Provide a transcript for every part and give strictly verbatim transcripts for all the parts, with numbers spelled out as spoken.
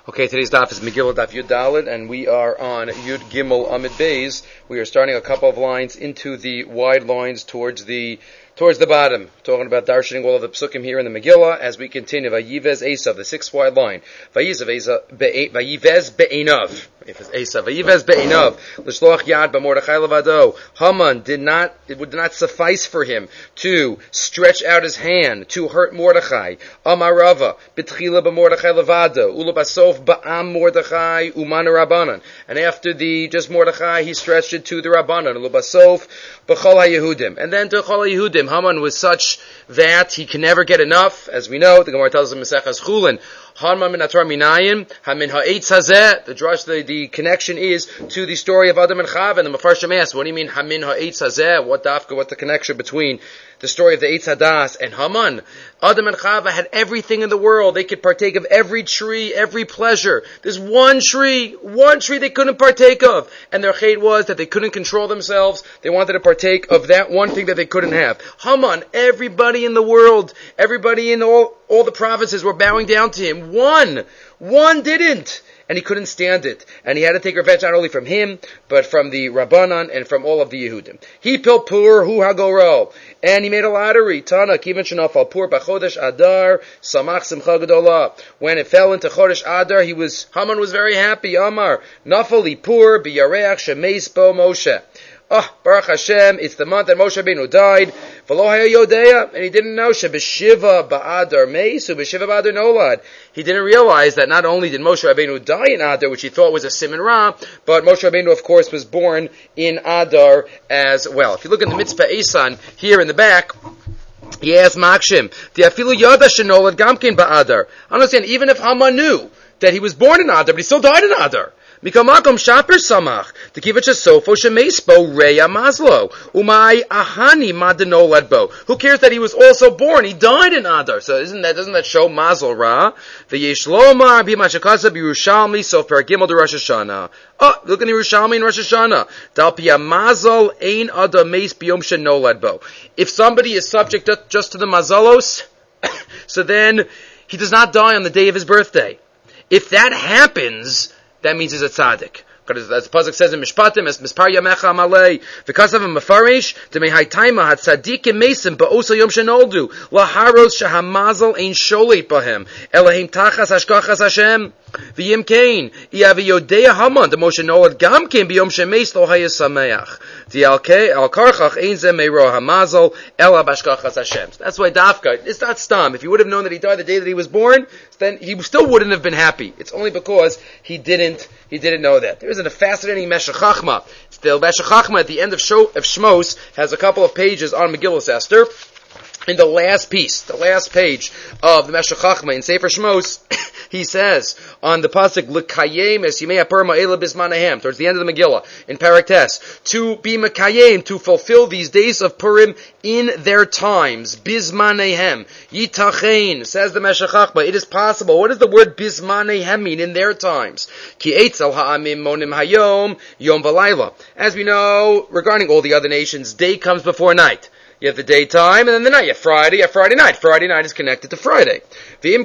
Okay, today's daf is Megillah Daf Yud Daled, and we are on Yud Gimel Amid Beis. We are starting a couple of lines into the wide lines towards the towards the bottom, talking about darshaning all of the psukim here in the Megillah as we continue. Vayivez Esav, the sixth wide line. Vayivez Be'enav. If it's Esav, Vayivez Be'enav. L'shloach Yad B'Mordechai Levado. Haman did not, it would not suffice for him to stretch out his hand to hurt Mordechai. Amarava, B'tchila B'Mordechai Levado. Ula Basof Ba'am Mordechai Uman Rabbanan. And after the, just Mordechai, he stretched it to the Rabbanan. Ula Basof B'chol HaYehudim. And then to Chol HaYehudim. Haman was such that he can never get enough. As we know, the Gemara tells us in Maseches Chulin, Haman min atar minayin, hamin ha'etz hazeh. The drush, the, the connection is to the story of Adam and Chava, and the Mefarshim asks, what do you mean hamin ha'etz hazeh? What dafka? What's the connection between the story of the Eitz Hadas and Haman? Adam and Chava had everything in the world. They could partake of every tree, every pleasure. There's one tree, one tree they couldn't partake of. And their chait was that they couldn't control themselves. They wanted to partake of that one thing that they couldn't have. Haman, everybody in the world, everybody in all, all the provinces were bowing down to him. One, one didn't. And he couldn't stand it. And he had to take revenge not only from him, but from the Rabbanan and from all of the Yehudim. He pil pur hu hagoro. And he made a lottery. Tana kivin shenafal pur b'chodesh Adar samach simcha gedola. When it fell into Chodesh Adar, he was, Haman was very happy. Amar, nafali pur b'yareach shemeis bo Moshe. Oh, Baruch Hashem, it's the month that Moshe Rabbeinu died. V'lo haya yodea, and he didn't know shebeshiva ba'adar meis u'beshiva ba'adar nolad. He didn't realize that not only did Moshe Rabbeinu die in Adar, which he thought was a Siman Ra, but Moshe Rabbeinu, of course, was born in Adar as well. If you look at the Mitzvah Esan here in the back, he asks Makshim, the afilu yada shenolad gamkin ba'adar. Understand, even if Haman knew that he was born in Adar, but he still died in Adar. Mikamakom shaper samach to give it to sofo shemeisbo reya mazlo umay ahani madenolad. Who cares that he was also born? He died in Adar. So isn't that doesn't that show mazel ra? V'yesh lomar b'mashakasa b'Yerushalmi sof peragimel de Rosh Hashanah. Oh, look in Yerushalmi in Rosh Hashanah. Dal pia mazel ein adam meis b'yom shenolad bo. If somebody is subject just to the mazalos, so then he does not die on the day of his birthday. If that happens, that means he's a tzaddik. Because as the pasuk says in Mishpatim, as mispar yamecha amalei, v'kasav mefarish, demei haytaima hat tzaddikim mesim ba'osa yom shenoldu, laharos shahamazal ein sholit bahem, elahim tachas hashkachas Hashem, v'yim kain, iavi yodea haman, the Moshe nolad gam kain b'yom shemeis lo hayasameach, v'yalkei al karchach ein zeh meiro hamazal, ela b'ashkachas Hashem. That's why dafka, it's not stam. If you would have known that he died the day that he was born, then he still wouldn't have been happy. It's only because he didn't, he didn't know that. There is a fascinating Meshech Chachma. Still, Meshech Chachma at the end of, Sho, of Shmos has a couple of pages on Megillas Esther. In the last piece, the last page of the Meshech Chachma in Sefer Shmos, he says on the pasuk l'kayem es yimei hapur ma'ela bismanahem, towards the end of the Megillah in Parak Tes, to be mekayem, to fulfill these days of Purim in their times, bismanahem yitachein, says the Meshech Chachma, it is possible. What does the word bismanahem mean? In their times, ki eitzel ha'amim monim hayom yom v'layla. As we know, regarding all the other nations, day comes before night. You have the daytime, and then the night. You have Friday, you have Friday night. Friday night is connected to Friday. The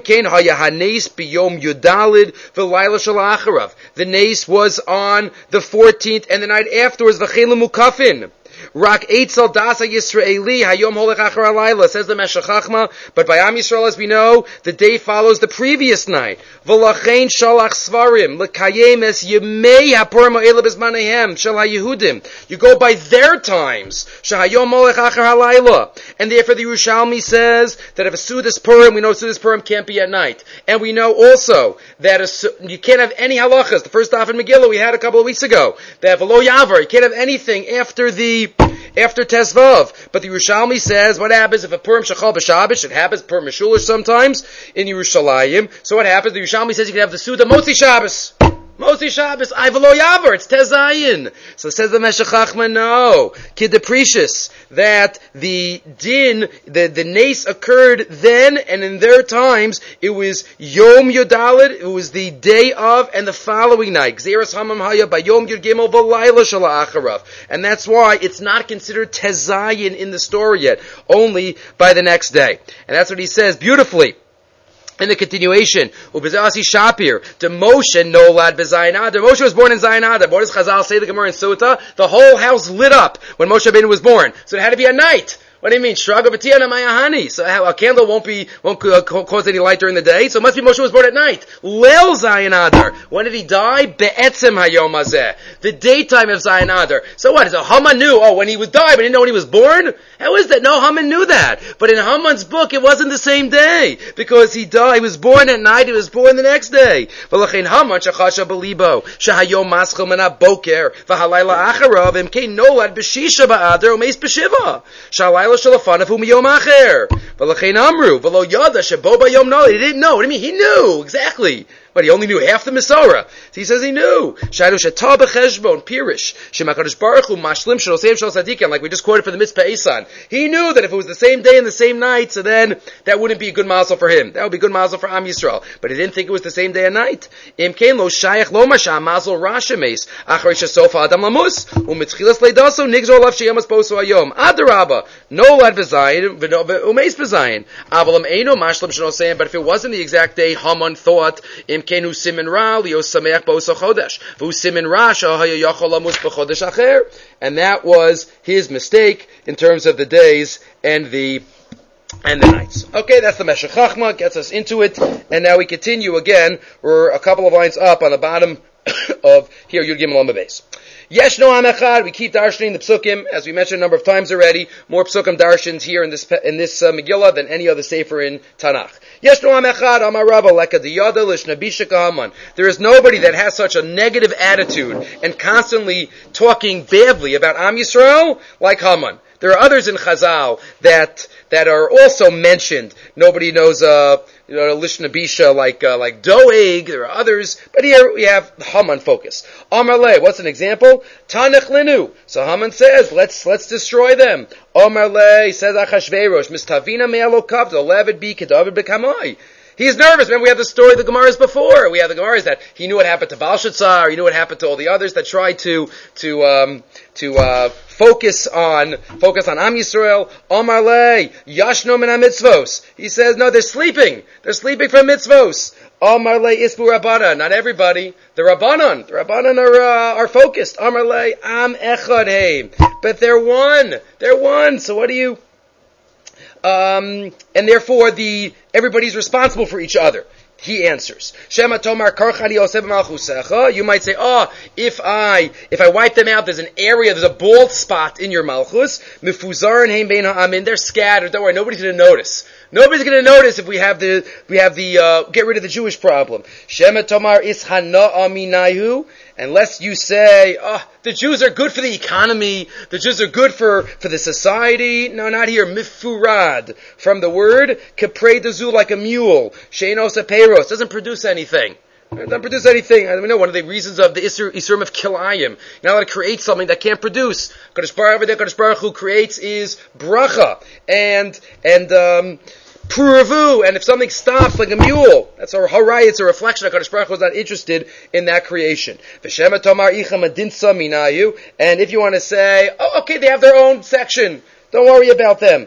nace was on the fourteenth, and the night afterwards, the V'chelim mukafin. Rak Eitzel Dasa Yisraeli Hayom Holech Achar Alayla, says the Meshech Chachma, but by Am Yisrael, as we know, the day follows the previous night. V'lachein Shalach Svarim L'kayem Es Yemei Hapurim Ha'ela B'zmanehem Shel HaYehudim. You go by their times. Shahayom Holech Achar Alayla. And therefore the Yerushalmi says that if a Sudas Purim, we know Sudas Purim can't be at night. And we know also that a, you can't have any halachas. The first daf in Megillah we had a couple of weeks ago. That V'lo Yavar, you can't have anything after the After Tesvav. But the Yerushalmi says, what happens if a Purim Shachal B'Shabbos? It happens Purim Meshulish sometimes in Yerushalayim. So what happens? The Yerushalmi says you can have the Suda Motzi Shabbos. Motzi Shabbos, Ivalo Yavar, it's Tezayin. So says the Meshech Chachma, no. Kid Deprecious, that the din, the, the nace occurred then, and in their times, it was Yom Yodalid, it was the day of, and the following night. Gzeras Hamam Haya, by Yom Yud Gimel, V'layla Shala Acharav. And that's why it's not considered Tezayin in the story yet, only by the next day. And that's what he says beautifully. In the continuation, Ubezasi Shapir, the Moshe no lad beZayin Adar. Moshe was born in Zayin Adar. What does Chazal say? The Gemara in Sota, the whole house lit up when Moshe Rabbeinu was born. So it had to be at night. What do you mean? Shraga b'tiyana mayahani. So a candle won't be won't uh, cause any light during the day. So it must be Moshe was born at night. Leil Zayin Adar. When did he die? Be'etzem hayom hazeh. The daytime of Zayin Adar. So what? Is it Haman knew? Oh, when he was died, but he didn't know when he was born. How is that? No, Haman knew that. But in Haman's book, it wasn't the same day because he died. He was born at night. He was born the next day. V'lachein Haman shachasha belibo shehayom maschil mana boker v'halayla acharav imkein nolad b'shisha ba'adar umeis b'shiva shalayla. He didn't know. What do you mean? He knew exactly. But he only knew half the Masorah. So he says he knew. Like we just quoted for the Mitzvah Esan. He knew that if it was the same day and the same night, so then that wouldn't be a good mazel for him. That would be good mazel for Am Yisrael. But he didn't think it was the same day and night. Adarabba. No lad v'zayin, umeis v'zayin. Avalam eino mashlim sheno saying, but if it wasn't the exact day, Haman thought, imken hu simin ra, lios sameach bo'oso chodesh. V'hu simin ra, shahaya yachol lamus b'chodesh acher. And that was his mistake in terms of the days and the and the nights. Okay, that's the Meshech Chachma, gets us into it. And now we continue again. We're a couple of lines up on the bottom of here, Yud Gimel Amud Beis. Yesh no am echad. We keep darshaning the psukim, as we mentioned a number of times already. More psukim darshans here in this in this uh, Megillah than any other sefer in Tanakh. Yesh no am echad. Amar Rabba leka diyada lishnabisha kahaman. There is nobody that has such a negative attitude and constantly talking badly about Am Yisrael like Haman. There are others in Chazal that that are also mentioned. Nobody knows, uh, you know, Lishna Bisha like uh, like Doeg. There are others, but here we have Haman focus. Amar Le, what's an example? Tanach Linu. So Haman says, let's let's destroy them. Amar Le says Achashverosh, Mistavina me'alokav, levid bi kedavid bekamai. He's nervous. Remember, we have the story of the Gemaras before. We have the Gemaras that he knew what happened to Belshazzar. He knew what happened to all the others that tried to to um, to uh, focus on focus on Am Yisrael. Omar le yashno min mitzvos. He says, no, they're sleeping. They're sleeping from mitzvos. Omar le isbu Rabbanan. Not everybody. The Rabbanan. The Rabbanan are uh, are focused. Omar le am echad heim. But they're one. They're one. So what do you? Um, and therefore, the everybody's responsible for each other. He answers. Shema tomar karchani oseb malchusecha. You might say, oh, if I if I wipe them out, there's an area, there's a bald spot in your malchus. Mifuzar and heim bein ha'amin. They're scattered. Don't worry, nobody's going to notice. Nobody's going to notice if we have the we have the uh, get rid of the Jewish problem. Shema tomar is hana aminayu. Unless you say, oh, the Jews are good for the economy, the Jews are good for, for the society. No, not here. Mifurad. From the word, kaprei dazu, like a mule. Sheinos apeiros. Doesn't produce anything. It doesn't produce anything. I mean, no, one of the reasons of the Isur, Isurim of Kilayim. You're not allowed to create something that can't produce. Kadosh Baruch Hu, Kadosh Baruch Hu creates is bracha. And, and, um, Puravu, and if something stops like a mule, that's a haray, it's a reflection that Kadosh Baruch Hu was not interested in that creation. And if you want to say, oh, okay, they have their own section, don't worry about them.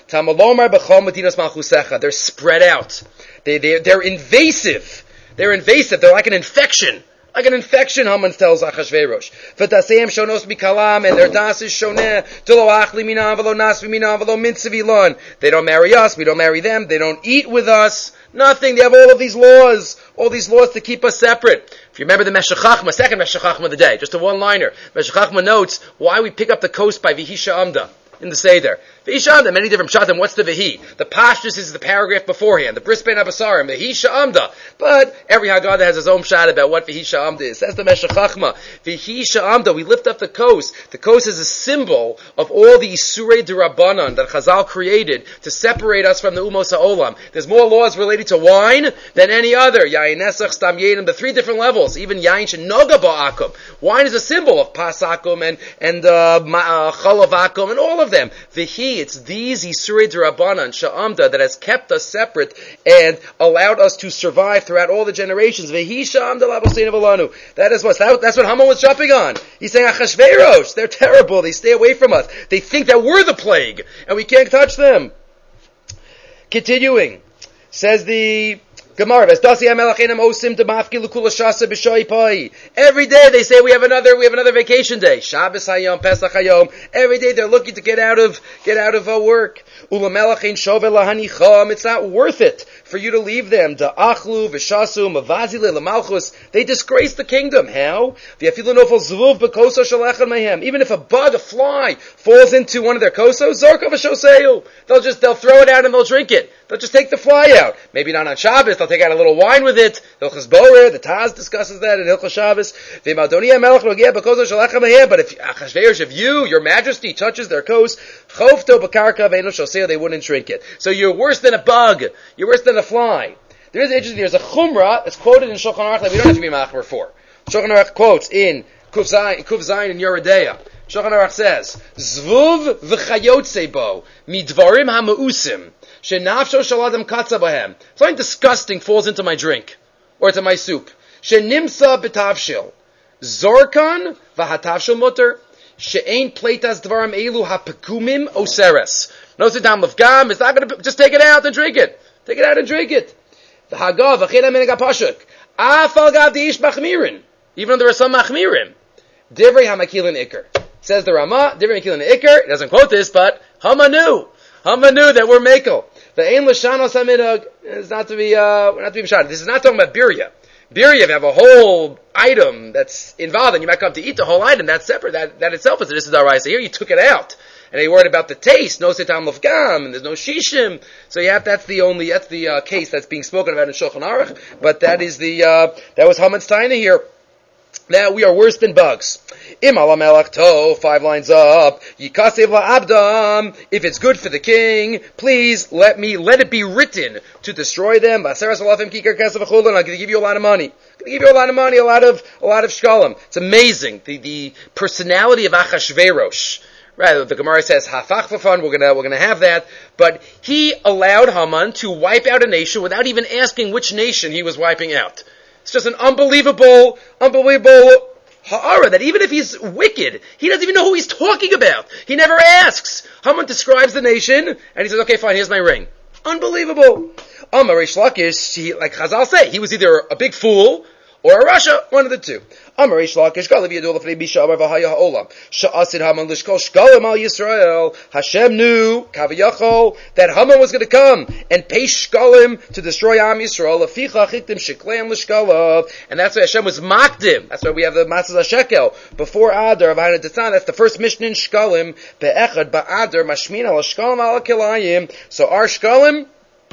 They're spread out. They, they, they're invasive. They're invasive. They're like an infection. Like an infection, Haman tells Achashverosh. V'taseim shonos mikalam, and their das is shoneh. Tilo achli minam v'lo nasvi minam v'lo mitzvilon. They don't marry us, we don't marry them. They don't eat with us. Nothing. They have all of these laws. All these laws to keep us separate. If you remember the Meshech Chachma, second Meshech Chachma of the day, just a one-liner. Meshech Chachma notes why we pick up the coast by Vihisha Amda in the Seder. Vihisha Amda, many different pshatim. What's the Vihi? The Pashtus is the paragraph beforehand. The Bris Ben Abasarim, the Vihisha Amda. But every Haggadah has his own pshat about what Vihisha Amda is. That's the Meshech Chachma. Vihisha Amda, we lift up the coast. The coast is a symbol of all the Isurei D'Rabbanan that Chazal created to separate us from the Umos HaOlam. There's more laws related to wine than any other. Yain Nesach, Stam Yedim, the three different levels. Even Yain Shenoga Ba'akum. Wine is a symbol of Pasakum and, and, uh, Chalavakum and all of them. Vihi, it's these Isurei D'Rabbanan, Sha'amda, that has kept us separate and allowed us to survive throughout all the generations. Vihi Sha'amda Laboseinu V'lanu. That is what, that's what Haman was jumping on. He's saying, Achashverosh, they're terrible, they stay away from us. They think that we're the plague, and we can't touch them. Continuing, says the, Gemara, every day they say we have another, we have another vacation day. Shabbos hayom, Pesach hayom. Every day they're looking to get out of, get out of uh, work. It's not worth it for you to leave them. They disgrace the kingdom. How? Even if a bug, a fly, falls into one of their kosos, they'll just, they'll throw it out and they'll drink it. They'll just take the fly out. Maybe not on Shabbos, they'll take out a little wine with it. Hilchos Borer, the Taz discusses that in Hilchos Shabbos. But if Achashverosh, if you, your majesty, touches their kos, they wouldn't drink it. So you're worse than a bug. You're worse than a fly. There is interesting, there's a chumrah that's quoted in Shulchan Aruch that we don't have to be machmer for. Shulchan Aruch quotes in Kuf Zayin, Kuf Zayin and Yeridea. Shulchan Aruch says, Zvuv v'chayotze bo, midvarim ha'meusim, shenafsho shaladam katza bahem. Something disgusting falls into my drink, or into my soup. Shenimsa b'tavshil, zorkan v'hatavshil mutter, she'ein pleitas dvarim elu ha'pekumim oseres. No sitam of gam, it's not going to, just take it out and drink it. Take it out and drink it. The hagav v'china minega pashuk, afal gav di'ish machmirin. Even though there are some machmirim. Divrei hamakilin ikar. Says the Rama, Divrei hamakilin ikar. It doesn't quote this, but Hama knew. Hama knew that we're makel. The ein l'shanos hamidag is not to be, uh, not to be mishad. This is not talking about birya. Birya, if you have a whole item that's involved, and you might come to eat the whole item, that's separate. That, that itself is a disadarai. So here you took it out. And you're worried about the taste. No setam of gam, and there's no shishim. So you have, that's the only, that's the, uh, case that's being spoken about in Shulchan Aruch. But that is the, uh, that was Haman's taina here. Now we are worse than bugs. Im ala melech to, five lines up. Yikasev la'abdam. If it's good for the king, please let me, let it be written to destroy them. Baseras alafim kikar kesef v'chulun. I'm going to give you a lot of money. I'm going to give you a lot of money, a lot of, a lot of shkalim. It's amazing. The, the personality of Achashverosh. Right, the Gemara says, hafach v'fan, we're gonna, we're gonna have that. But he allowed Haman to wipe out a nation without even asking which nation he was wiping out. It's just an unbelievable, unbelievable ha'ara that even if he's wicked, he doesn't even know who he's talking about. He never asks. Haman describes the nation, and he says, okay, fine, here's my ring. Unbelievable. Amar Reish Lakish, he, like Chazal say, he was either a big fool, or a Rasha, one of the two. Amar Reish Lakish, Galav Yadol Lefnei Bisha Amar V'Haya Ha'olam. Sha'asid Haman Lishkol Shkalim Al Yisrael. Hashem knew, Kaviyachol, that Haman was going to come and pay Shkalim to destroy Am Yisrael. Aficha Chiktim Shekleim Lishkalav. And that's why Hashem was Makdim. That's why we have the Matzah HaShekel. Before Adar, V'Hana Tetzan, that's the first mission in Shkalim. Be'echad Ba'adar Mashmin Al Shkalim Al Kilayim. So our Shkalim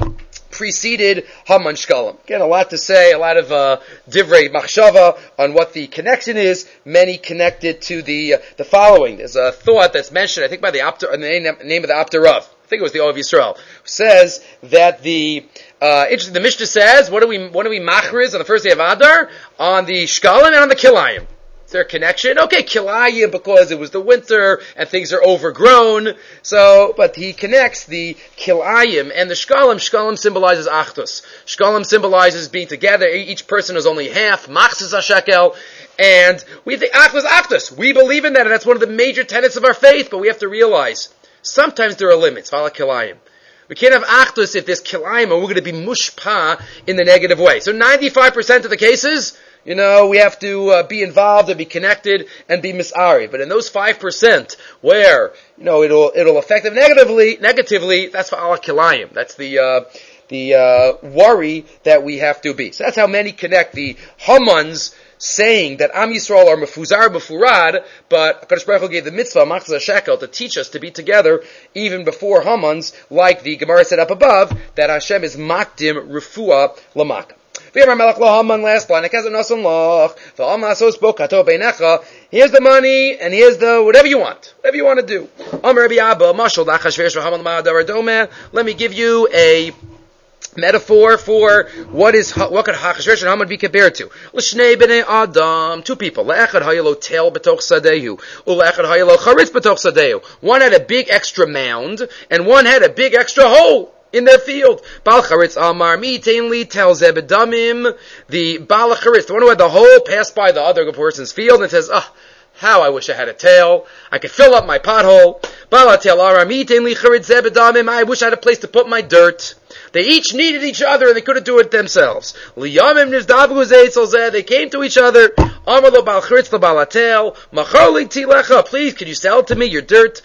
preceded Haman Shkalim. Again, a lot to say, a lot of uh, divrei machshava on what the connection is. Many connected to the uh, the following. There's a thought that's mentioned, I think, by the Apter, the name, name of the Apter Rav. I think it was the Ov Yisrael. Says that the uh, interesting. The Mishnah says, what do we what do we machriz on the first day of Adar? On the Shkalim and on the Kilayim. Is there a connection? Okay, Kilayim because it was the winter and things are overgrown. So, but he connects the Kilayim and the Shkalim. Shkalim symbolizes Achdus. Shkalim symbolizes being together. Each person is only half. Machzis HaShekel. And we think Achdus, Achdus. We believe in that, and that's one of the major tenets of our faith, but we have to realize sometimes there are limits. Vala Kilayim. We can't have Achdus if there's Kilayim and we're going to be mushpa in the negative way. So ninety-five percent of the cases, you know, we have to uh, be involved and be connected and be misari. But in those five percent where, you know, it'll, it'll affect them negatively, negatively, that's for Allah Kilayim. That's the, uh, the, uh, worry that we have to be. So that's how many connect the Hamans saying that Am Yisrael are mefuzar b'furad, but HaKadosh Baruch Hu gave the mitzvah, Machzah HaShekel, to teach us to be together even before Hamans, like the Gemara said up above, that Hashem is makdim refuah lamaka. Here's the money, and here's the whatever you want. Whatever you want to do. Let me give you a metaphor for what is what could Achashverosh and Haman be compared to. L'shnei b'nei Adam, two people. Le'echad hayelo tel b'toch sadehu, u'le'echad hayelo charitz b'toch sadehu. One had a big extra mound, and one had a big extra hole in their field. Bal charitz amar mi'tein li tel zebedamim. The bal charitz, the one who had the hole, passed by the other person's field and says, "Ah, oh, How I wish I had a tail. I could fill up my pothole. I wish I had a place to put my dirt. They each needed each other and they couldn't do it themselves. They came to each other. Please, can you sell to me your dirt?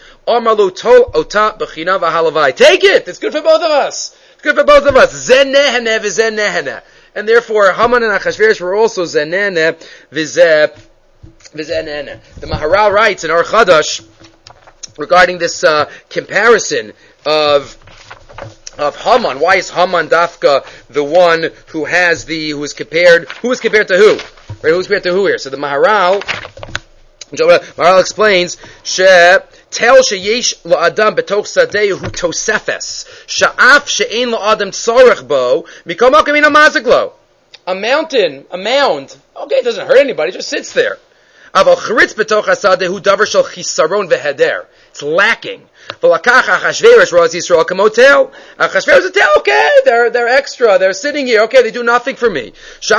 Take it. It's good for both of us. It's good for both of us. And therefore, Haman and Achashverosh were also zenene v'zeh. The Maharal writes in Ar Chadash regarding this uh, comparison of of Haman. Why is Haman Dafka the one who has the who is compared? Who is compared to who? Right? Who is compared to who here? So the Maharal, Maharal explains she tel sheyesh lo adam betoch sadehu tosefes sha'af she'ein lo adam tzarech bo mikom hakim ina maziklo. A mountain, a mound. Okay, it doesn't hurt anybody; it just sits there. It's lacking. Achashverosh said, okay, they're, they're extra, they're sitting here, okay, they do nothing for me.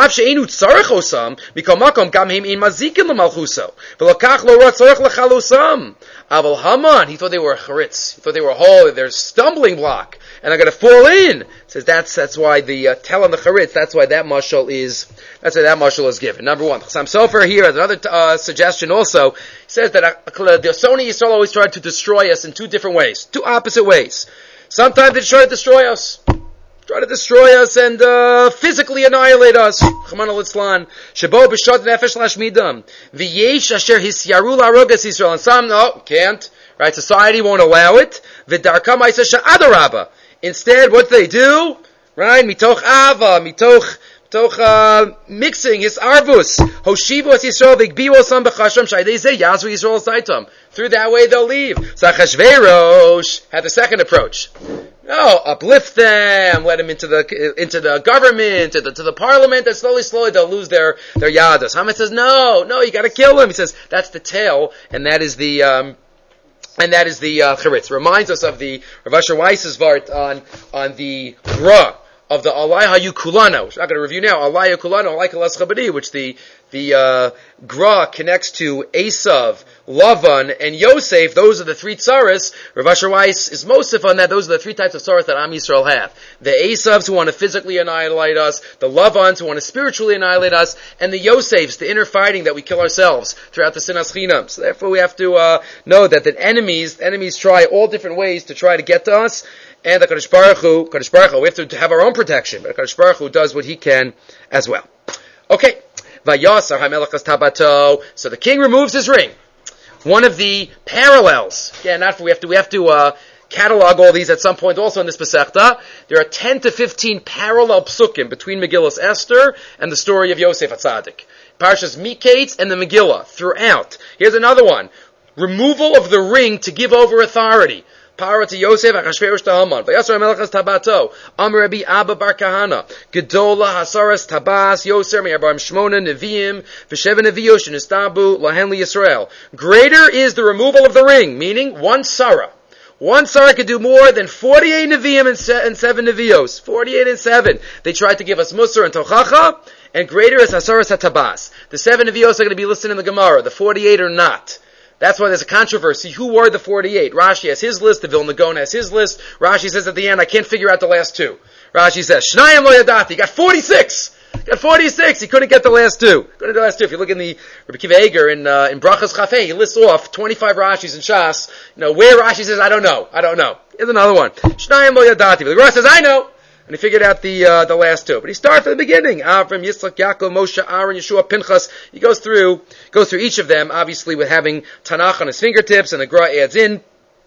Aval Haman, he thought they were a charitz. He thought they were a hole, they're a stumbling block, and I'm going to fall in. It says that's that's why the uh, tell on the charitz. That's why that mashal is. That's why that mashal is given. Number one, Chassam Sofer here has another uh, suggestion. Also, he says that uh, the Soni Yisrael always tried to destroy us in two different ways, two opposite ways. Sometimes they try to destroy us. Try to destroy us and uh, physically annihilate us. Chaman al-Itzlan. Shebo b'shot nefesh lashmidam. V'yesh asher hisyaru la'rogas Yisrael. And some, no, can't. Right? Society won't allow it. V'darkam ha'isa sha'adarabba. Instead, what they do? Right? Mitoch ava. Mitoch, mitoch, uh, mixing his arvus. Hoshivos Yisrael v'gbiwo sam b'chasham sha'idei zeh yazru Yisrael saitam. Through that way they'll leave. So Achashverosh had the second approach. No, uplift them, let them into the into the government, to the, to the parliament, and slowly, slowly they'll lose their their yadas. Haman says, no, no, you got to kill him. He says that's the tail, and that is the um, and that is the uh, charitz. Reminds us of the Rav Asher Weiss's vart on on the gra of the Alai Hayu Kulano, which I'm not going to review now. Alai Hayu Kulano, Alai Kalas Chabadi, which the the uh, gra connects to Esav, Lavan, and Yosef. Those are the three tzaras. Rav Asher Weiss is mosif on that. Those are the three types of tzaras that Am Yisrael have. The Esavs who want to physically annihilate us, the Lavans who want to spiritually annihilate us, and the Yosefs, the inner fighting that we kill ourselves throughout the Sinas Chinam. So therefore we have to uh, know that the enemies, enemies try all different ways to try to get to us. And the Kadosh Baruch Hu, Kadosh Baruch Hu, we have to have our own protection, but Kadosh Baruch Hu does what he can as well. Okay. Vayasar HaMelech Tabato. So the king removes his ring. One of the parallels. Yeah, not for, we have to, we have to, uh, catalog all these at some point also in this Pesachta. There are ten to fifteen parallel psukim between Megillas Esther and the story of Yosef HaTzadik. Parshas Miketz and the Megillah throughout. Here's another one. Removal of the ring to give over authority. Power to Yosef, Achashverosh to Haman. Vayasar HaMelech Tabato. Amar Rabbi Abba Bar Kahana. Gedola Hasaras Tabas Yoser Me'arbaim Shmona Neviim V'sheva Neviyosh Nistabu Lahen Yisrael. Greater is the removal of the ring, meaning one Sarah. One Sarah could do more than forty-eight Neviim and, se- and seven Nevios. forty-eight and seven. They tried to give us Musar and Tochacha, and greater is Hasaras HaTabas. The seven Nevios are going to be listed in the Gemara. The forty-eight are not. That's why there's a controversy. Who were the forty-eight? Rashi has his list, the Vilna Gaon has his list. Rashi says at the end, I can't figure out the last two. Rashi says, Shnayim lo yadati, he got forty-six! Got forty-six, he couldn't get the last two. Couldn't get the last two. If you look in the Rabbi Kiva Eger in, uh, in Brachas Chafei, he lists off twenty-five Rashis in Shas. You know, where Rashi says, I don't know, I don't know. Here's another one. Shnayim lo yadati. But the Rashi says, I know! And he figured out the uh, the last two. But he starts from the beginning. Avram, Yitzchak, Yaakov, Moshe, Aaron, Yeshua, Pinchas. He goes through goes through each of them, obviously with having Tanakh on his fingertips, and the Gra adds in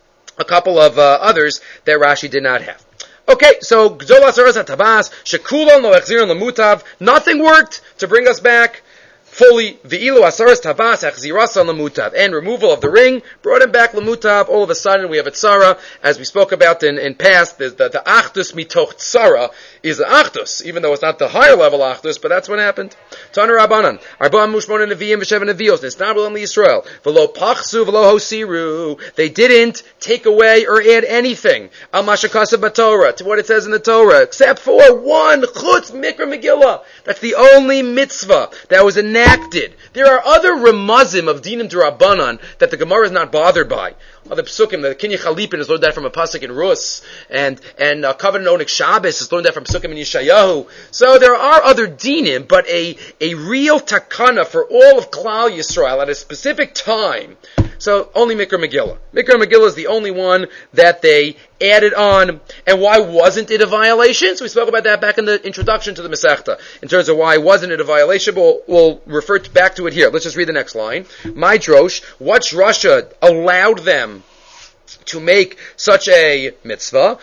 a couple of uh, others that Rashi did not have. Okay, so Gdol Asaras HaTabas, Shekulon Lo Echziron Lemutav. Nothing worked to bring us back fully. V'ilu Asaras Tabas Echzirasan Lemutav. And removal of the ring brought him back Lemutav. All of a sudden we have a Tzara, as we spoke about in, in past. The, the, the Achdus Mitoch Tzara is the Achdus, even though it's not the higher level Achdus, but that's what happened. Tana Rabbanan, Arba'am Mushmona Nevi'im V'Sheva Nevios, Nistabel Am Yisrael, V'lo Pachsu V'lo Hosiru. They didn't take away or add anything, Al Mashakasa B'Torah, to what it says in the Torah, except for one Chutz Mikra Megillah. That's the only mitzvah that was announced enacted. There are other remazim of dinim d'Rabbanan that the Gemara is not bothered by. Other psukim, the Kinyan Chalipin is learned that from a pasuk in Rus, and and uh, Covenant Onik Shabbos is learned that from psukim in Yeshayahu. So there are other dinim, but a a real takana for all of Klal Yisrael at a specific time. So only Mikra Megillah. Mikra Megillah is the only one that they added on. And why wasn't it a violation? So we spoke about that back in the introduction to the Masechta. In terms of why wasn't it a violation, but we'll, we'll refer to, back to it here. Let's just read the next line. My drosh, what Russia allowed them to make such a mitzvah?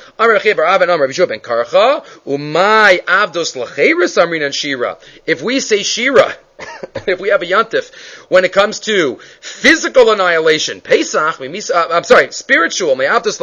If we say shira, if we have a yantif, when it comes to physical annihilation, Pesach, uh, I'm sorry, spiritual,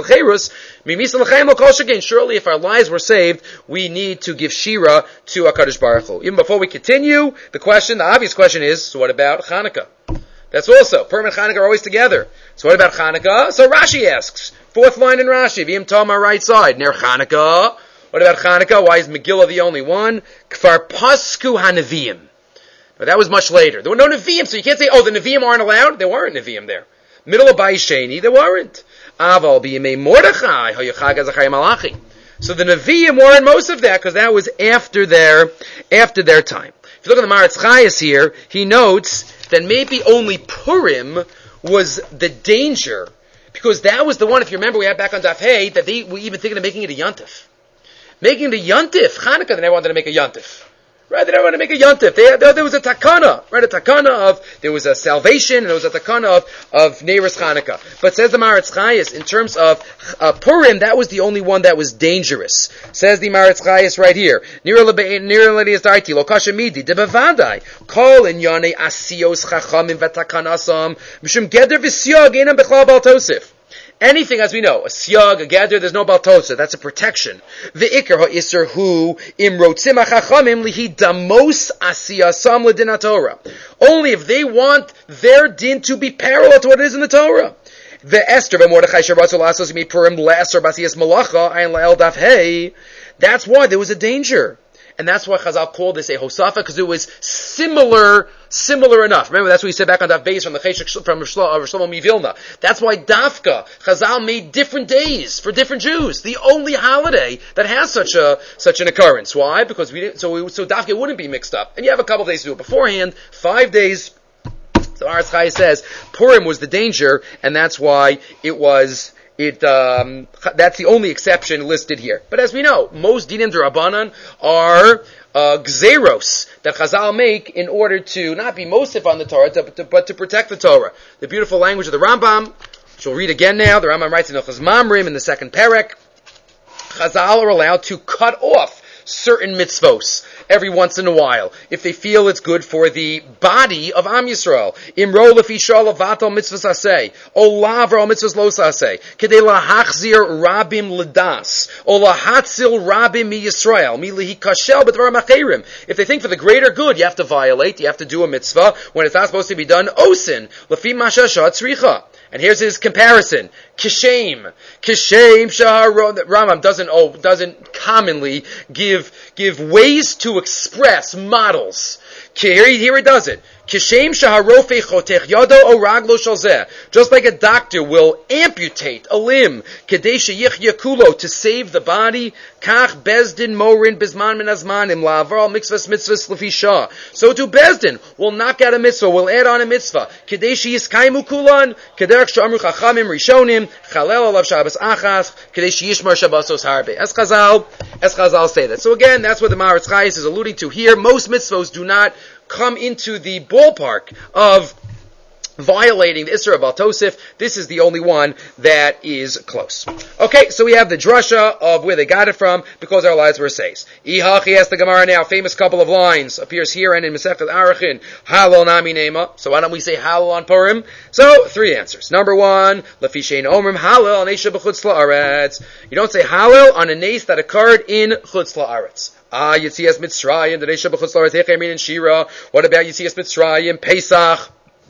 surely if our lives were saved, we need to give shira to HaKadosh Baruch Hu. Even before we continue, the question, the obvious question is, so what about Chanukah? That's also, Purim and Chanukah are always together. So what about Chanukah? So Rashi asks, fourth line in Rashi, V'im Tom, our right side, Ner Chanukah. What about Chanukah? Why is Megillah the only one? Kfar Pasku HaNeviim. But that was much later. There were no Nevi'im, so you can't say, oh, the Nevi'im aren't allowed. There weren't Nevi'im there. Middle of Bayis Sheni, there weren't. Aval b'yemei Mordechai, hoyachag azachai malachi. So the Nevi'im weren't most of that, because that was after their, after their time. If you look at the Maharatz Chayes here, he notes that maybe only Purim was the danger, because that was the one, if you remember, we had back on Daf Hey, that they were even thinking of making it a Yontif. Making it a Yontif. Chanukah, they never wanted to make a Yontif. Right, they don't want to make a yontif. They, there, there was a takana, right? A takana of, there was a salvation, and there was a takana of, of Neiros Chanukah. But says the Maharatz Chayes, in terms of uh, Purim, that was the only one that was dangerous. Says the Maharatz Chayes right here. Nira l'dias darti, lo kasha midi, de bevadai, kol in yonei asiyos chachamim v'takanasam, mishum geder v'siyog einam bechlal bal tosif. Anything, as we know, a siyag, a gather, there's no baltosa, that's a protection. The ikar ha'isr hu imrotzim ha'chachamim lihi damos asiyasam l'din ha'torah. Only if they want their din to be parallel to what it is in the Torah. The Esther v'mordechai sheratzu la'asos mi purim le'esr basiyas malacha ayin la'el daf hey. That's why there was a danger. And that's why Chazal called this a Hosafa, because it was similar, similar enough. Remember, that's what we said back on Daf Beis from the Cheshek, from Shlomo Mivilna. That's why Dafka, Chazal made different days for different Jews. The only holiday that has such a, such an occurrence. Why? Because we didn't, so we, so Dafka wouldn't be mixed up. And you have a couple of days to do it beforehand, five days. So Maharatz Chayes says, Purim was the danger, and that's why it was, It, um, that's the only exception listed here. But as we know, most dinim d'Rabbanan are uh, gzeros that Chazal make in order to not be mosif on the Torah, but to, but to protect the Torah. The beautiful language of the Rambam, which we'll read again now. The Rambam writes in Ilchos Mamrim in the second perek, Chazal are allowed to cut off certain mitzvos every once in a while, if they feel it's good for the body of Am Yisrael. Imro lefi shal avatal mitzvahs aseh, o lavra mitzvahs los aseh, kedei lahachzir rabim ledas, o lahatzil rabim mi Yisrael, mi lehi kashel b'dvar macherim. If they think for the greater good, you have to violate, you have to do a mitzvah when it's not supposed to be done. Osin lefi mashashat tzricha. And here's his comparison. Kishem. Kishem shahar Rambam doesn't, oh, doesn't commonly give, give ways to express models. Here, here it does it. Kishem shaharofe chotech yado o raglo shalzeh. Just like a doctor will amputate a limb, kedei sheyichya kulo, to save the body, kach bezdin morin bizman min azmanim la'avar al mitzvahs mitzvahs lefisha. So to bezdin will knock out a mitzvah, will add on a mitzvah, kedei sheyiskaimu kulan, kederach she'amru chachamim rishonim, chalel alav shabbos achas, kedei sheyishmar shabbosos harbe. As Chazal, as Chazal say that. So again, that's what the Maharatz Chayes is alluding to here. Most mitzvahs do not come into the ballpark of violating the Isra of Bal Tosif. This is the only one that is close. Okay, so we have the drasha of where they got it from, because our lives were saved. Ihach, he has the Gemara now, famous couple of lines, appears here and in Masechet Arachin, Halal Nami Nema. So why don't we say Halal on Purim? So, three answers. Number one, Lefi Shein Omrim Halal Nesha B'chutz La'aretz. You don't say Halal on a nace that occurred in Chutz La'aretz. Ah, Yitzias Mitzrayim, the Nesha B'chutz La'aretz, Hechemin and Shira. What about Yitzias Mitzrayim, Pesach?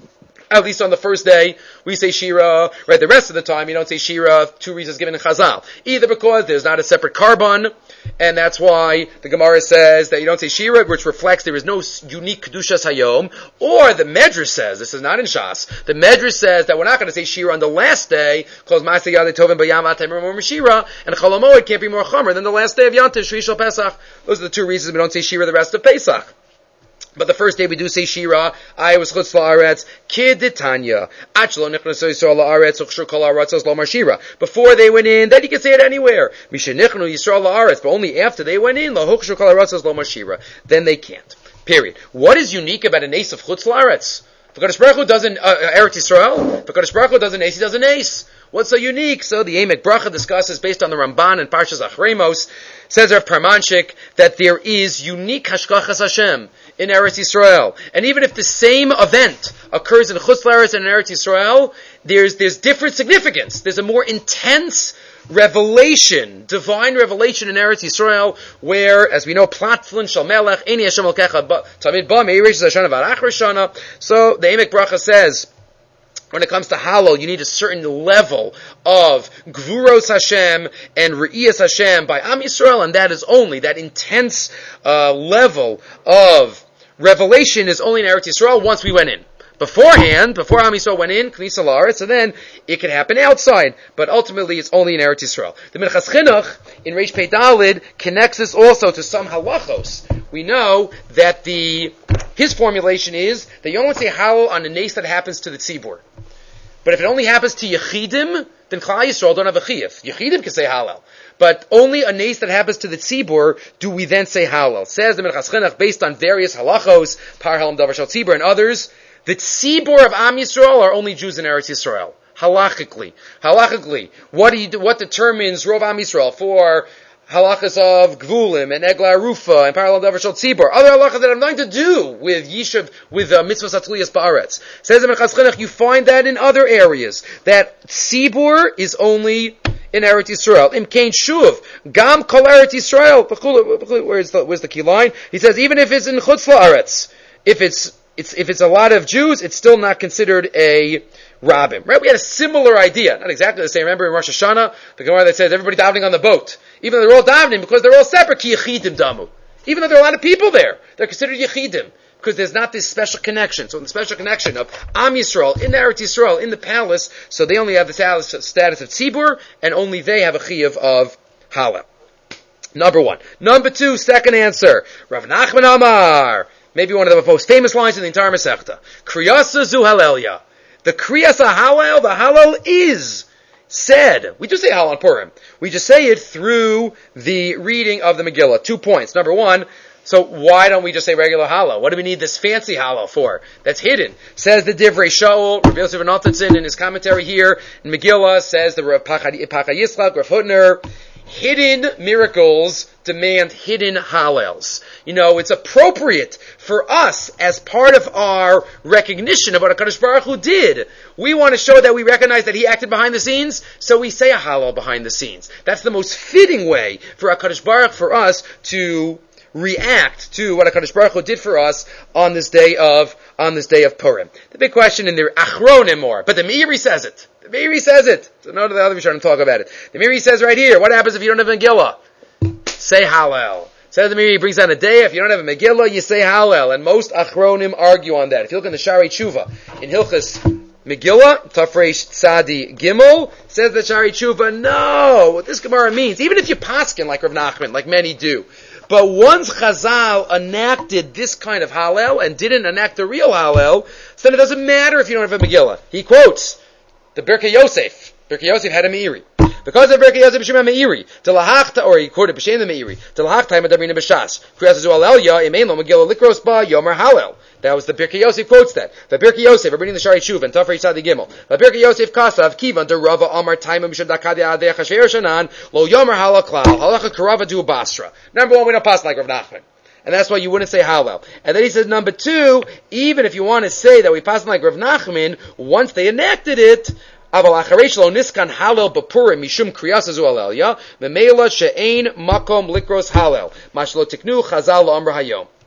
At least on the first day, we say Shira, right? The rest of the time, you don't say Shira. Two reasons given in Chazal. Either because there's not a separate carbon, and that's why the Gemara says that you don't say Shira, which reflects there is no unique Kedushas Hayom, or the Medrash says, this is not in Shas, the Medrash says that we're not going to say Shira on the last day, because Ma'aseh Yadei Tovim B'Yam Atem More Shira, and Chol HaMoed can't be more Chomer than the last day of Yantiv, Shvi Shel Pesach. Those are the two reasons we don't say Shira the rest of Pesach. But the first day we do say Shira, I was chutz la'aretz, kiditanya, achlo nichnas Yisrael la'aretz, uchshur kol ha'aratzos lomar Shira. Before they went in, then you can say it anywhere. Mishenichnu Yisrael la'aretz, but only after they went in, la'uchshur kol ha'aratzos lomar Shira. Then they can't. Period. What is unique about an ace of chutz la'aretz? If Kadosh Baruch Hu does an uh, Eretz Yisrael, if Kadosh Baruch Hu does an ace, he does an ace. What's so unique? So the Emek Bracha discusses, based on the Ramban and Parshas Achremos, says Rav Parmanchik, that there is unique Hashgachas Hashem in Eretz Yisrael. And even if the same event occurs in Chutz La'aretz and in Eretz Yisrael, there's, there's different significance. There's a more intense revelation, divine revelation in Eretz Yisrael, where, as we know, Platflin Shal Melech, Eini Hashem Elkecha Tamid Ba Meirish Zashana Varach Rishana. So the Emek Bracha says, when it comes to Halal, you need a certain level of Gvuros Hashem and Re'iyas Hashem by Am Yisrael, and that is only, that intense uh, level of revelation is only in Eretz Yisrael once we went in. Beforehand, before Am Yisrael went in, Knisa La'aretz, so then it can happen outside, but ultimately it's only in Eretz Yisrael. The Minchas Chinuch in Reish Pei Dalid connects this also to some halachos. We know that the his formulation is that you only say Halal on a nace that happens to the tzibur. But if it only happens to Yechidim, then Klal Yisrael don't have a chiyuv. Yechidim can say Halal. But only a nace that happens to the tzibur do we then say Halal. Says the Minchas Chinuch, based on various halachos, Par Halam Davar Shal Tzibur and others, the tzibur of Am Yisrael are only Jews in Eretz Yisrael. Halachically. Halachically. What do you do, what determines Rov Am Yisrael for halachas of Gvulim and Egla Rufa and Parallel Davar Shal Tzibur, other halachas that have nothing to do with Yishuv, with uh, Mitzvah Satliyas Ba'aretz. Says the Minchas Chinuch, you find that in other areas, that Tzibur is only in Eretz Yisrael. Im Kain Shuv, Gam Kol Eretz Yisrael, where's the, where's the key line? He says, even if it's in Chutz La'aretz, if it's, it's, if it's a lot of Jews, it's still not considered a Rabbim. Right? We had a similar idea. Not exactly the same. Remember in Rosh Hashanah, the Gemara that says everybody davening on the boat. Even though they're all davening because they're all separate, ki yechidim damu. Even though there are a lot of people there, they're considered yechidim. Because there's not this special connection. So in the special connection of Am Yisrael, in Eretz Yisrael, in the palace, so they only have the status of tzibur, and only they have a chiyuv of halal. Number one. Number two, second answer. Rav Nachman Amar. Maybe one of the most famous lines in the entire Masechta. Kriyasa zu halelya. The Kriyasa halal, the halal is said. We do say halal on Purim. We just say it through the reading of the Megillah. Two points. Number one, so why don't we just say regular halal? What do we need this fancy halal for? That's hidden. Says the Divrei Shaul, Rav Yosef Notenson in his commentary here, in Megillah, says the Rav Pacha Yitzchak, Rav Hutner, hidden miracles demand hidden halals. You know, it's appropriate for us as part of our recognition of what HaKadosh Baruch Hu did. We want to show that we recognize that He acted behind the scenes, so we say a halal behind the scenes. That's the most fitting way for HaKadosh Baruch for us to react to what HaKadosh Baruch Hu did for us on this day of, on this day of Purim. The big question in the Achronim more, but the Meiri says it. The Meiri says it. So no to the other Rishonim talk about it. The Meiri says right here, what happens if you don't have a Megillah? Say Hallel. Says the Meiri, brings down a day, if you don't have a Megillah, you say Hallel. And most Achronim argue on that. If you look in the Shari Tshuva, in Hilchas Megillah, Tafresh Tzadi Gimel, says the Shari Tshuva, no, what this Gemara means, even if you paskin like Rav Nachman, like many do, but once Chazal enacted this kind of Hallel and didn't enact the real Hallel, so then it doesn't matter if you don't have a Megillah. He quotes the Birkei Yosef. Birkei Yosef had a Meiri. Because of Birkei Yosef B'Shem Meiri, to lahachta, or he quoted B'Shem the Meiri, to lahachta Ha'Madabrina B'Shas, Kriyas Zu Alelya, Imein Lo Megillah Likros Ba Yomer Hallel. That was the Birkei Yosef quotes that. The Birkei Yosef, we're reading the Shari Tshuva, and Tafrei Tzadi Gimel. The Birkei Yosef Kasav, Kivan, the Rava Amar Taima Mishad Dakadi Adeh Chashver Shanan, Lo Yomer Hallel Klal, Halacha Karava Du Basra. Number one, we don't pass like Rav Nachman. And that's why you wouldn't say Hallel. And then he says, number two, even if you want to say that we pass like Rav Nachman, once they enacted it, Aval Achareish Lo Niskan Hallel B'Purim Mishum Kriyasa Zu Alelya, Memela She'ein Makom Likros Hallel, Mashlo Tiknu Chazal Lo Amr Hayom.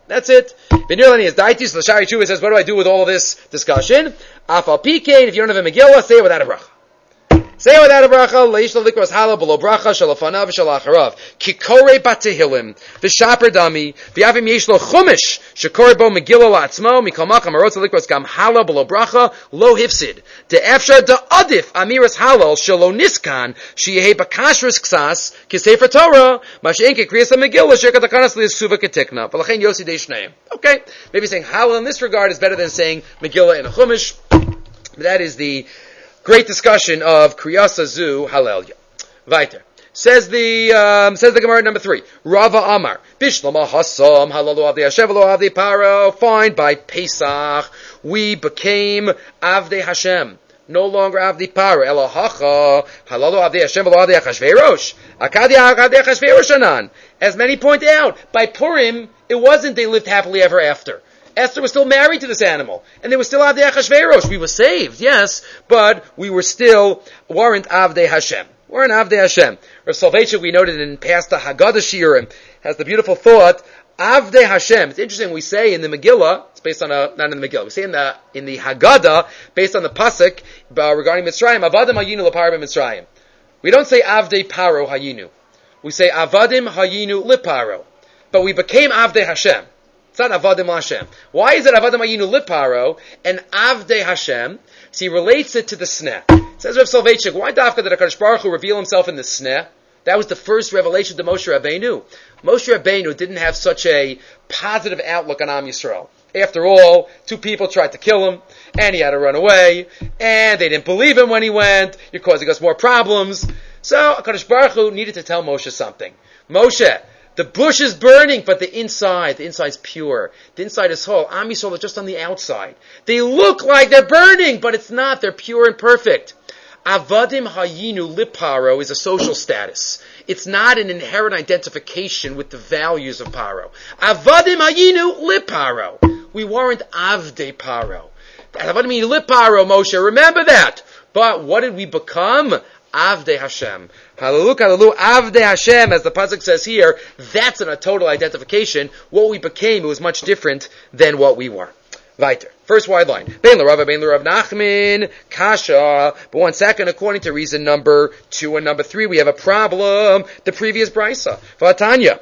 That's it. Vinirlani is daitis. The Shari Tshuva says, what do I do with all of this discussion? Afal pikein, if you don't have a Megillah, say it without a bracha. Say without a bracha, leish l'likros hala below bracha, shalafanav v'shalacharav. Kikore batehillim, v'shaper dami, v'yavim yesh lo chumish, shekore bo Megillah la'atzmo, mikol macham arotz l'likros gam hala below bracha, lo hifsid. De'efshar da'adif amiras halal, shalo niskan, sheyehe bakashris ksas, kisefer Torah, mashein kekriyas ha-Megillah, shekatakanas li'asuva ketikna. V'lachein yosi dei shneim. Okay, maybe saying halal in this regard is better than saying Megillah in a chumish. That is the great discussion of Kriyasa Zu Halelia. Weiter. Says the um, says the Gemara number three. Rava Amar. Bishlama Hasam Halalu Avdei Hashem V'lo Avdei Paro. Fine, by Pesach we became Avdei Hashem. No longer Avdei Paro. Elohacha Halalu Avdei Hashem V'lo Avdei Achashverosh. Akadi Avdei Achashverosh Anan. As many point out, by Purim it wasn't they lived happily ever after. Esther was still married to this animal, and they were still Avdei Achashverosh. We were saved, yes, but we were still, weren't Avdei Hashem. Weren't Avdei Hashem. Rav Soloveitchik, we noted in past the Haggadah Shiurim, has the beautiful thought, Avdei Hashem. It's interesting, we say in the Megillah, it's based on a, not in the Megillah, we say in the, in the Haggadah, based on the Pasuk, uh, regarding Mitzrayim, Avadim Hayinu L'Paro Mitzrayim. We don't say Avdei Paro Hayinu. We say Avadim Hayinu L'Paro. But we became Avdei Hashem. It's not Avadim Hashem. Why is it Avadim Hayinu Liparo and Avdei Hashem? So he relates it to the Sneh. Says Rav Soloveitchik, why dafka did HaKadosh Baruch Hu reveal himself in the Sneh? That was the first revelation to Moshe Rabbeinu. Moshe Rabbeinu didn't have such a positive outlook on Am Yisrael. After all, two people tried to kill him, and he had to run away, and they didn't believe him when he went. You're causing us more problems. So HaKadosh Baruch Hu needed to tell Moshe something. Moshe, the bush is burning, but the inside, the inside is pure. The inside is whole. Am Yisrael is just on the outside. They look like they're burning, but it's not. They're pure and perfect. Avadim Hayinu Liparo is a social status. It's not an inherent identification with the values of Paro. Avadim Hayinu Liparo. We weren't Avdei Paro. Avadim Hayinu Liparo, Moshe, remember that. But what did we become? Avdei Hashem. Hallelu, hallelu, Avdei Hashem, as the pasuk says here, that's a total identification. What we became, it was much different than what we were. Weiter. First wide line. Bein l'Rava, bein l'Rav Nachman, Kasha. But one second, according to reason number two and number three, we have a problem. The previous brisa. V'atanya.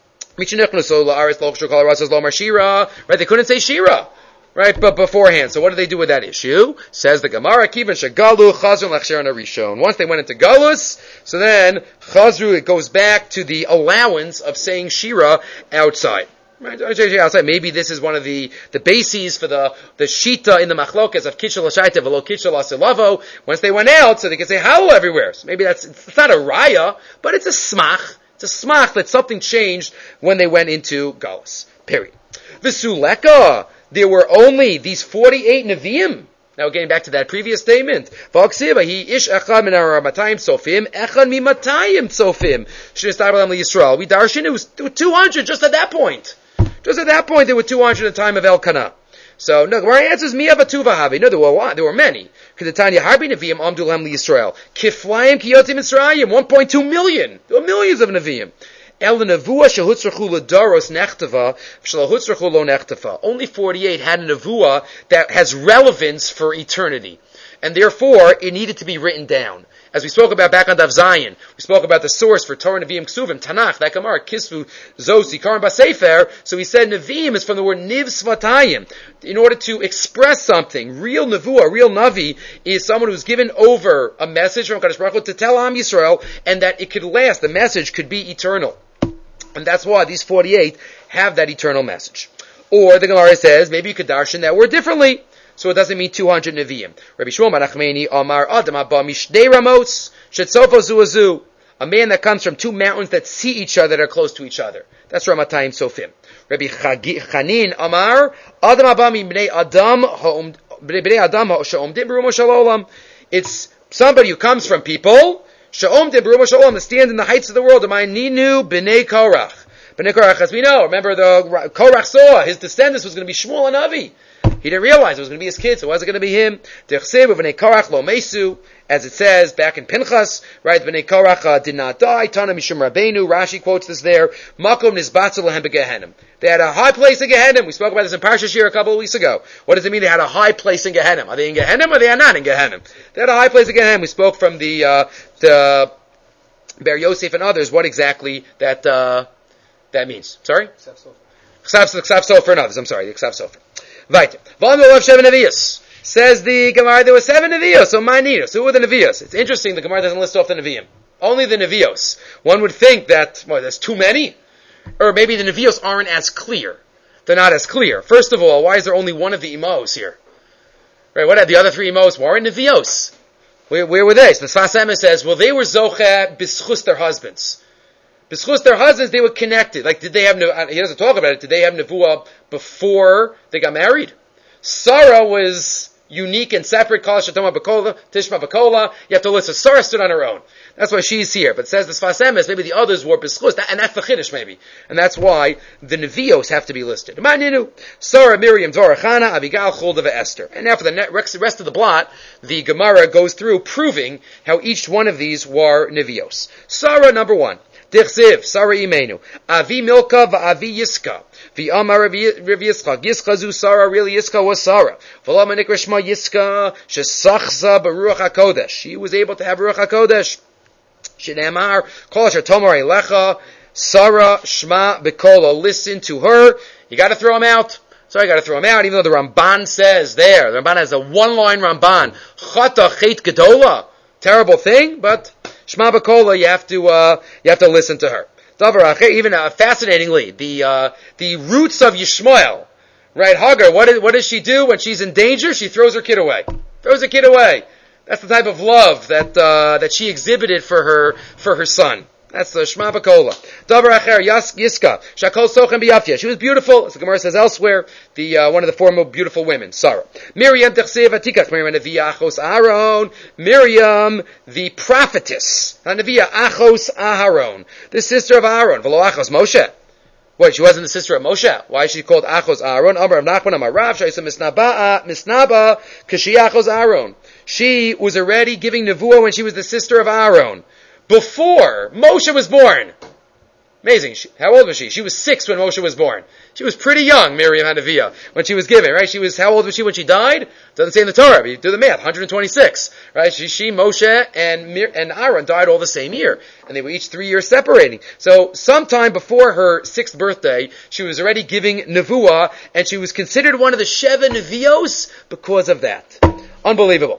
Right, they couldn't say Shira. Right, but beforehand. So what do they do with that issue? Says the Gemara, Kivan Shagalu Chazru Lachsharon Arishon. Once they went into Galus, so then Chazru, it goes back to the allowance of saying Shira outside. Right, outside. Maybe this is one of the, the bases for the, the Shita in the Machlokas of Kitchel Hashaita Velo Kitchel Asilavo. Once they went out, so they could say Halal everywhere. So maybe that's, it's not a Raya, but it's a Smach. It's a Smach that something changed when they went into Galus. Period. V'suleka. There were only these forty-eight Nevi'im. Now getting back to that previous statement. V'aksiva, he ish echad min ha'matayim tzofim, echad mi matayim tzofim. Sh'nistabel Yisrael. We darshan, it was two hundred just at that point. Just at that point, there were two hundred at the time of Elkanah. So, no, our answer is Miya Batuva Havi. No, there were a lot. There were many. Kedetanya Harbi Nevi'im Amdu Lahem Yisrael. Kiflayim Kiyotim Mitzrayim. one point two million. There were millions of Nevi'im. Only forty-eight had a nevuah that has relevance for eternity. And therefore, it needed to be written down. As we spoke about back on Daf Zayin, we spoke about the source for Torah, Nevi'im, Ksuvim, Tanakh, that Gemara, Kisvu, Zosi, Karim Basefer. So he said Nevi'im is from the word Niv Svatayim. In order to express something, real nevuah, real Navi, is someone who's given over a message from Kadosh Baruch Hu to tell Am Yisrael, and that it could last, the message could be eternal. And that's why these forty-eight have that eternal message. Or the Gemara says, maybe you could darshan that word differently. So it doesn't mean two hundred Nevi'im. Rabbi Shmuel Nachmani Amar Adam Abba Mishnei Ramos Shetzofo Zuazu. A man that comes from two mountains that see each other, that are close to each other. That's Ramatayim Sofim. Rabbi Chanin Amar Adam Abba Mibnei Adam Bnei Adam She'omdim B'rumo Shalom. It's somebody who comes from people She'omdim B'rumo Shalom, that stand in the heights of the world. Amay Ninu B'nei Korach. B'nei Korach, as we know, remember the Korach saw his descendants was going to be Shmuel and Avi. He didn't realize it was going to be his kids, so it wasn't going to be him. B'nei Korach lo mesu, as it says back in Pinchas, right? B'nei Korach uh, did not die. Tana mishum Rabbeinu. Rashi quotes this there. Makom nizbatzel lahem begehenim. They had a high place in Gehenim. We spoke about this in Parsha Shir a couple of weeks ago. What does it mean they had a high place in Gehenim? Are they in Gehenim or they are not in Gehenim? They had a high place in Gehenim. We spoke from the uh, the Ber Yosef and others what exactly that uh, that means. Sorry? Ksav Sofer and others. I'm sorry, the Ksav Sofer. Right. Says the Gemara, there were seven Nevios, so my Nevios. Who were the Nevios? It's interesting, the Gemara doesn't list off the Neviim. Only the Nevios. One would think that, well, there's too many? Or maybe the Nevios aren't as clear. They're not as clear. First of all, why is there only one of the Imos here? Right, what had the other three Imos? Weren't Nevios. Where, where were they? So the Sfas Emes says, well, they were Zoche b'schus their husbands. B'schus their husbands, they were connected. Like, did they have, he doesn't talk about it, did they have Nevuah before they got married? Sarah was unique and separate. Kol Shatoma Bakola, Tishma Bakola. You have to listen. Sarah stood on her own. That's why she's here. But it says the Sfas Emes, maybe the others were B'schus, and that's the Chiddush maybe. And that's why the Nevios have to be listed. Ma'ninu, Sarah, Miriam, Dvorah, Chana, Abigail, Chuldava, Esther. And now for the rest of the blot, the Gemara goes through proving how each one of these were Nevios. Sarah, number one. Dichziv, Sarah Imenu, Avi Milka va'avi Yiska, v'amar Rav Yitzchak, Yiska zu Sarah, really Yiska was Sarah. V'lama nikra shma Yiska, shesachza b'ruach HaKodesh. She was able to have Ruach HaKodesh. Shneamar, kol asher tomar elecha, Sarah shma b'kola. Listen to her. You gotta throw him out. So I gotta throw him out, even though the Ramban says there, the Ramban has a one-line Ramban, Chata chet gedola. Terrible thing, but Shma B'Kola, you have to, uh, you have to listen to her. Even, uh, fascinatingly, the, uh, the roots of Yishmael, right, Hagar, what, is, what does she do when she's in danger? She throws her kid away. Throws her kid away. That's the type of love that, uh, that she exhibited for her, for her son. That's the Shma B'Kola. Davar Acher, Yiska, Shakol Sochem B'Yafia. She was beautiful, as the Gemara says elsewhere, the, uh, one of the four most beautiful women, Sarah. Miriam Techsev Atikach, Miriam Neviah Achos Aharon. Miriam, the prophetess. Neviah Achos Aharon. The sister of Aaron. V'lo Achos Moshe. Wait, she wasn't the sister of Moshe? Why is she called Achos Aharon? Amar of Nachman, Amar Rav, Shaisa Misnaba, Misnaba, Kashi Achos Aharon. She was already giving Nevuah when she was the sister of Aaron. Before Moshe was born. Amazing. She, how old was she? She was six when Moshe was born. She was pretty young, Miriam Hanaviyah, when she was given, right? She was, how old was she when she died? Doesn't say in the Torah, but you do the math, one hundred twenty-six, right? She, she Moshe, and Mir, and Aaron died all the same year. And they were each three years separating. So, sometime before her sixth birthday, she was already giving Nevuah, and she was considered one of the Sheva Nevios because of that. Unbelievable.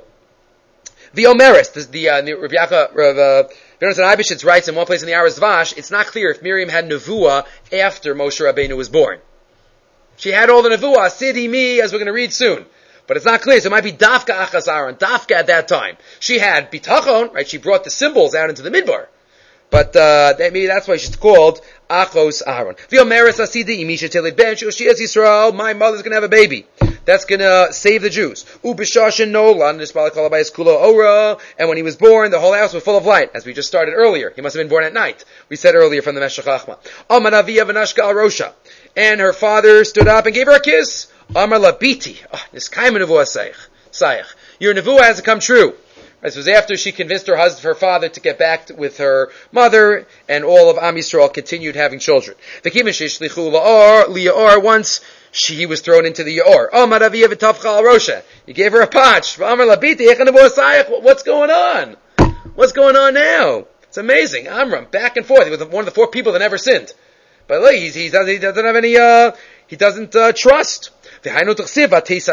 The Omeris, the, the, uh, Rav Yaakov, Rav, uh, Bernard Eibishitz writes in one place in the Aras Vash, it's not clear if Miriam had Nevuah after Moshe Rabbeinu was born. She had all the Nevuah, Sidi Mi, as we're going to read soon. But it's not clear, so it might be Dafka Achas Aaron, Dafka at that time. She had Bitachon, right, she brought the symbols out into the Midbar. But, uh, maybe that's why she's called Achos Aaron. V'omeres asidi imisha telit ben she'oshias Yisrael, my mother's going to have a baby. That's going to save the Jews. Ubishashin nolan nispala kalabayis kulo ora. And when he was born, the whole house was full of light, as we just started earlier. He must have been born at night. We said earlier from the Meshech Chachma. Amar Aviyah v'nashka al rosha. And her father stood up and gave her a kiss. Amar labiti. This kaim nevuah sayach. Your nevuah has come true. This was after she convinced her husband, her father, to get back with her mother, and all of Am Yisrael continued having children. Once she, he was thrown into the Yaor. He gave her a punch. What's going on? What's going on now? It's amazing. Amram, back and forth. He was one of the four people that never sinned. But look, he's, he doesn't, he doesn't have any, uh, he doesn't uh, trust. Obviously,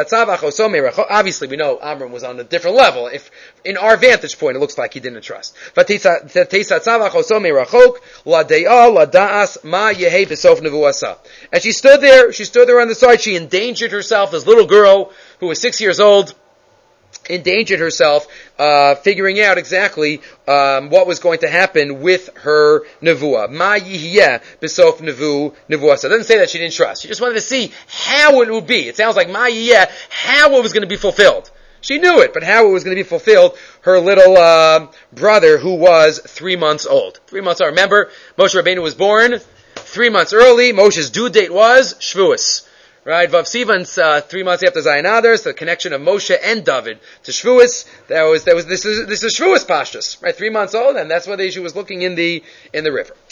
we know Amram was on a different level. If, in our vantage point, it looks like he didn't trust. And she stood there, she stood there on the side, she endangered herself, this little girl who was six years old, endangered herself, uh, figuring out exactly, um, what was going to happen with her nevuah. Ma yihiyeh b'sof nevu, nevuah. So it doesn't say that she didn't trust. She just wanted to see how it would be. It sounds like ma yihiyeh, how it was going to be fulfilled. She knew it, but how it was going to be fulfilled, her little, uh, brother who was three months old. Three months old. Remember, Moshe Rabbeinu was born three months early. Moshe's due date was Shavuos. Right, Vav Sivan, uh, three months after Zayin Adar, so the connection of Moshe and David to Shavuos. That was, that was, this is, this is Shavuos Pashtus, right? Three months old, and that's why the issue was looking in the, in the river.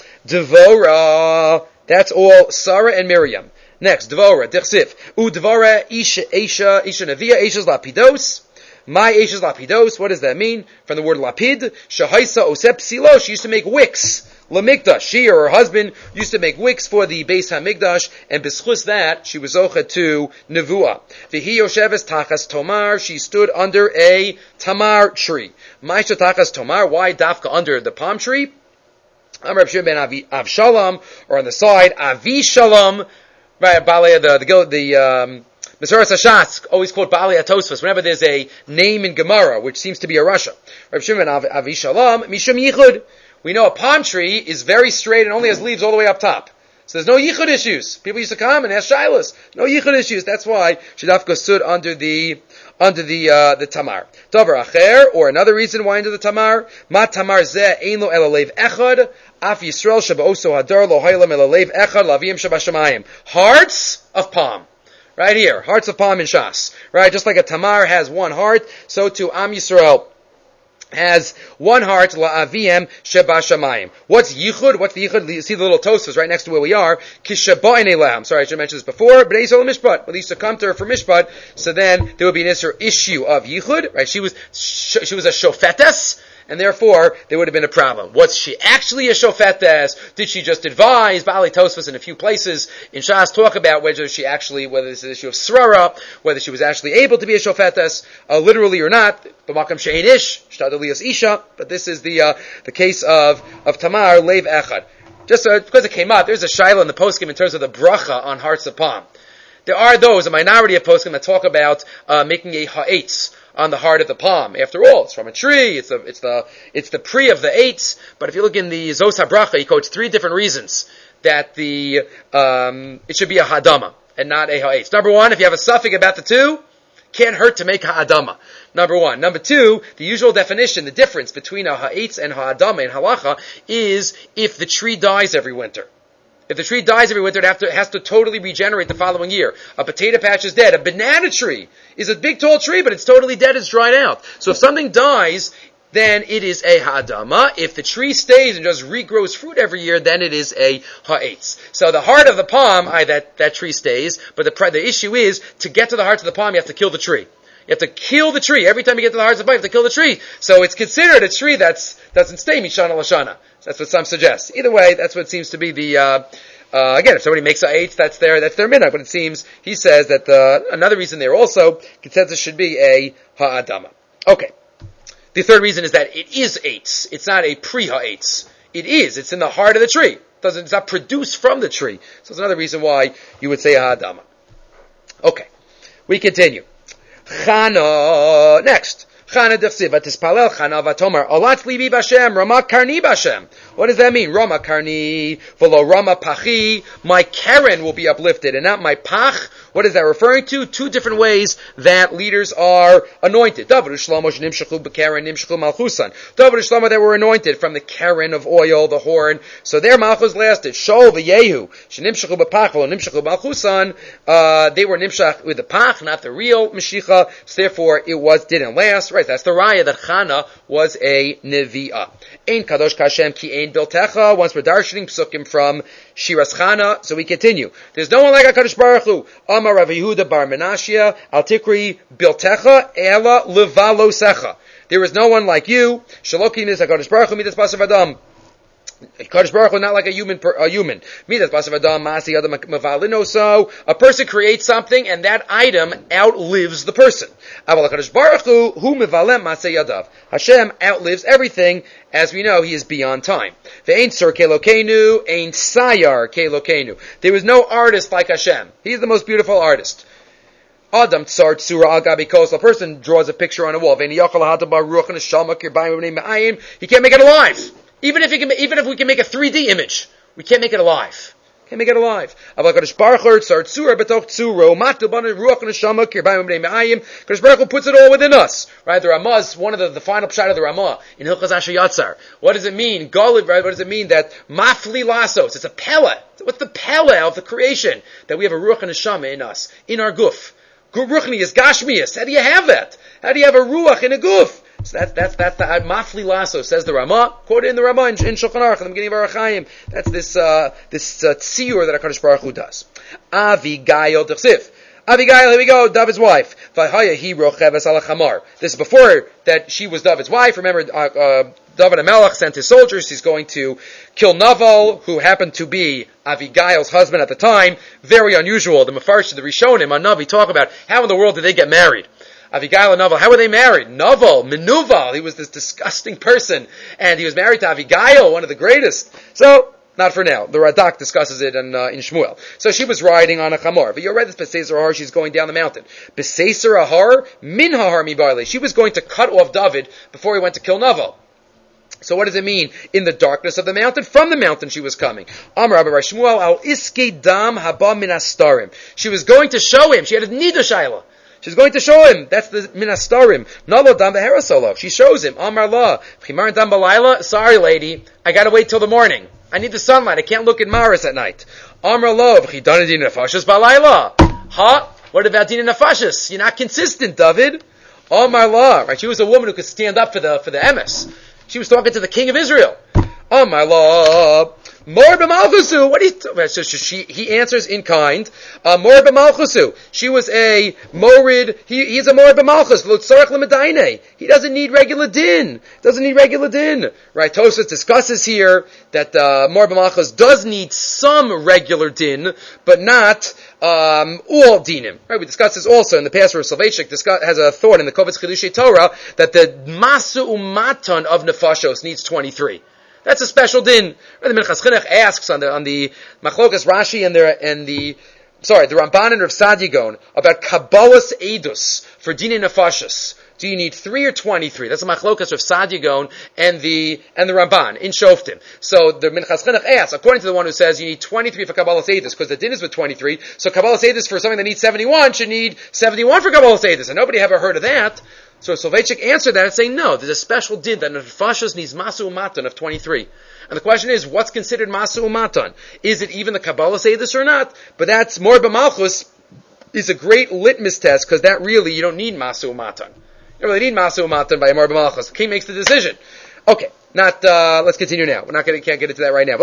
Devora, that's all Sarah and Miriam. Next, Devora, Dichsif. U Devora, Isha, Isha, Isha Neviah, Isha's Lapidos. My Isha's Lapidos, what does that mean? From the word Lapid, Shahaisa Osep Silo, she used to make wicks. Lamikdash, she or her husband used to make wicks for the Beis HaMikdash, and b'schus that, she was zocha to Nevuah. V'hi yosheves tachas tomar, she stood under a tamar tree. Ma'isha tachas tomar, why dafka under the palm tree? Amar Reb Shimon ben Avi, Avshalom, or on the side, Avishalom, right, Balei, the, the, the, um, Mesoras Hashas always quote Baalei HaTosfos whenever there's a name in Gemara, which seems to be a Rasha. Reb Shimon ben Avishalom, Mishum Yichud. We know a palm tree is very straight and only has leaves all the way up top. So there's no yichud issues. People used to come and ask shilas. No yichud issues. That's why Shadafka stood under the, under the, uh, the tamar. Davar acher, or another reason why under the tamar, ma tamar zeh ein lo elalev echad, af Yisrael sheba'oso hadar lo haylam elalev echad laviyim shabashamayim. Hearts of palm. Right here. Hearts of palm in Shas. Right? Just like a tamar has one heart, so too Am Yisrael has one heart, la'aviem sheba shamayim. What's yichud? What's the yichud? You see the little tosfos right next to where we are. Kishaba'in elam. Sorry, I should mention this before. But Eisol mishpat. Well, they used to come to her for mishpat, so then there would be an issue of yichud. Right? She was she was a shofetes, and therefore there would have been a problem. Was she actually a shofetes? Did she just advise? Baalei Tosfos in a few places in Shas talk about whether she actually, whether this is an issue of srara, whether she was actually able to be a shofetes, uh, literally or not. B'makam she'ein ish, shtad aliyas isha. But this is the uh, the case of of Tamar leiv echad. Just uh, because it came up, there's a shaila in the poskim in terms of the bracha on hearts of palm. There are those, a minority of poskim, that talk about uh, making a ha'etz on the heart of the palm. After all, it's from a tree, it's, a, it's the it's the pre of the eitz. But if you look in the Zos HaBracha, he quotes three different reasons that the um, it should be a hadama and not a ha'etz. Number one, if you have a suffix about the two, can't hurt to make ha'adama. Number one. Number two, the usual definition, the difference between a ha'etz and ha'adama in halacha is if the tree dies every winter. If the tree dies every winter, it, have to, it has to totally regenerate the following year. A potato patch is dead. A banana tree is a big tall tree, but it's totally dead, it's dried out. So if something dies, then it is a ha'adama. If the tree stays and just regrows fruit every year, then it is a ha'etz. So the heart of the palm, I, that, that tree stays, but the, the issue is, to get to the heart of the palm, you have to kill the tree. You have to kill the tree. Every time you get to the heart of the palm, you have to kill the tree. So it's considered a tree that's, doesn't stay mishana l'shana. That's what some suggest. Either way, that's what seems to be the, uh, uh, again, if somebody makes a eight, that's their, that's their minhag. But it seems, he says that the, another reason there also, consensus should be a ha'adama. Okay. The third reason is that it is eights. It's not a pre-ha'etz. It is. It's in the heart of the tree. It doesn't, it's not produced from the tree. So it's another reason why you would say a ha'adama. Okay. We continue. Chana, next. Chana dechsiva tispalel chana vatomar alat libi b'Hashem Rama karni b'Hashem. What does that mean? Rama karni v'lo Rama pachi. My keren will be uplifted and not my pach. What is that referring to? Two different ways that leaders are anointed. David Shlomo shenimshachu b'keren nimshachu malchusan. David Shlomo that were anointed from the keren of oil, the horn. So their malchus lasted. Shol v'yehu shenimshachu b'pach v'lo nimshachu malchusan. Uh, they were nimshach with the pach, not the real meshicha. So therefore, it was didn't last. Right? That's the raya that Chana was a nevi'ah. Ein kadosh kashem ki ein biltecha. Once we're darshaning psukim from Shiras Chana, so we continue. There's no one like HaKadosh Baruch Hu. Amar Rav Yehuda bar Menashia al tikri biltecha ela levalosecha. There is no one like you. Shalokim is HaKadosh Baruch Hu midas basav adam. Kadosh Baruch Hu not like a human, per, a human. Midas basav adam masi adam mavalino. So a person creates something, and that item outlives the person. Aval Kadosh Baruch Hu hu mevalem masei yadav. Hashem outlives everything. As we know, He is beyond time. Ve'ein sir kelokenu, ein sayar kelokenu. There is no artist like Hashem. He is the most beautiful artist. Adam tsar tsura al gabi kos. A person draws a picture on a wall. Ve'en yachal hadabar ruach neshama kirbayim v'nei me'ayim. He can't make it alive. Even if, he can, even if we can make a three D image, we can't make it alive. Can't make it alive. Kadosh Baruch Hu puts it all within us. Right? The Ramah, one of the, the final pshat of the Ramah in Hilchos Asher Yatzar. What does it mean? Golid, right? What does it mean that mafli lasos? It's a pella. What's the pella of the creation? That we have a ruach and neshama in us, in our guf. Ruchnius, gashmius. How do you have that? How do you have a ruach in a guf? So that's that's that's the uh, mafli laso, says the Ramah, quoted in the Ramah in, in Shulchan Aruch, in the beginning of Aruch Chaim. That's this uh, this uh, tziyur that HaKadosh Baruch Hu does. Avigail d'chsif. Avigail, here we go, David's wife. V'haya hi rocheves ala chamar. This is before that she was David's wife. Remember, uh, uh, David HaMelech sent his soldiers. He's going to kill Naval, who happened to be Avigail's husband at the time. Very unusual. The Mefarshim, the Rishonim on Navi talk about how in the world did they get married. Avigail and Naval, how were they married? Naval, Menuval, he was this disgusting person, and he was married to Avigail, one of the greatest. So, not for now. The Radak discusses it in, uh, in Shmuel. So she was riding on a chamor. But you read this Beseser Ahar, she's going down the mountain. Beseser Ahar, min hahar mi barle. She was going to cut off David before he went to kill Naval. So what does it mean? In the darkness of the mountain? From the mountain she was coming. Amar Rabbi Shmuel al iske dam haba min astarim. She was going to show him. She had a nida shayla. She's going to show him. That's the minastarim. Nalo dam beherasolo. She shows him. Amar la. Chimar dam balayla. Sorry, lady. I gotta wait till the morning. I need the sunlight. I can't look at Maris at night. Amar lo. V'chidana din nefashis balayla. Huh? What about din nefashis? You're not consistent, David. Amar la. Right? She was a woman who could stand up for the for the emes. She was talking to the king of Israel. Amar la. Mor b'malchusu. What do you? T- so she, he answers in kind. Uh, Mor b'malchusu. She was a morid. He, he's a mor b'malchus. Lo tzarech l'medainei. He doesn't need regular din. Doesn't need regular din. Right? Tosfos discusses here that uh, mor b'malchus does need some regular din, but not um, all dinim. Right? We discussed this also in the past. Where Soloveitchik discuss, has a thought in the Kovetz Chedushei Torah that the masu umatan of nefashos needs twenty-three. That's a special din. The Minchas Chinuch asks on the on the Machlokas Rashi and the and the sorry the Ramban and Rav Sadia Gaon about Kabbalas Edus for Dinei Nefashos. Do you need three or twenty-three? That's the Machlokas Rav Sadia Gaon and the and the Ramban in Shoftim. So the Minchas Chinuch asks, according to the one who says you need twenty-three for Kabbalas Edus, because the din is with twenty-three. So Kabbalas Edus for something that needs seventy-one should need seventy-one for Kabbalas Edus, and nobody ever heard of that. So Soloveitchik answered that and saying, no, there's a special din that nefashos needs masu umatan of twenty-three. And the question is, what's considered masu umatan? Is it even the Kabbalah Seidus or not? But that's Mor b'malchus is a great litmus test, because that really, you don't need masu umatan. You don't really need masu umatan by Mor b'malchus. The king makes the decision. Okay, not, uh, let's continue now. We're not gonna, can't get into that right now.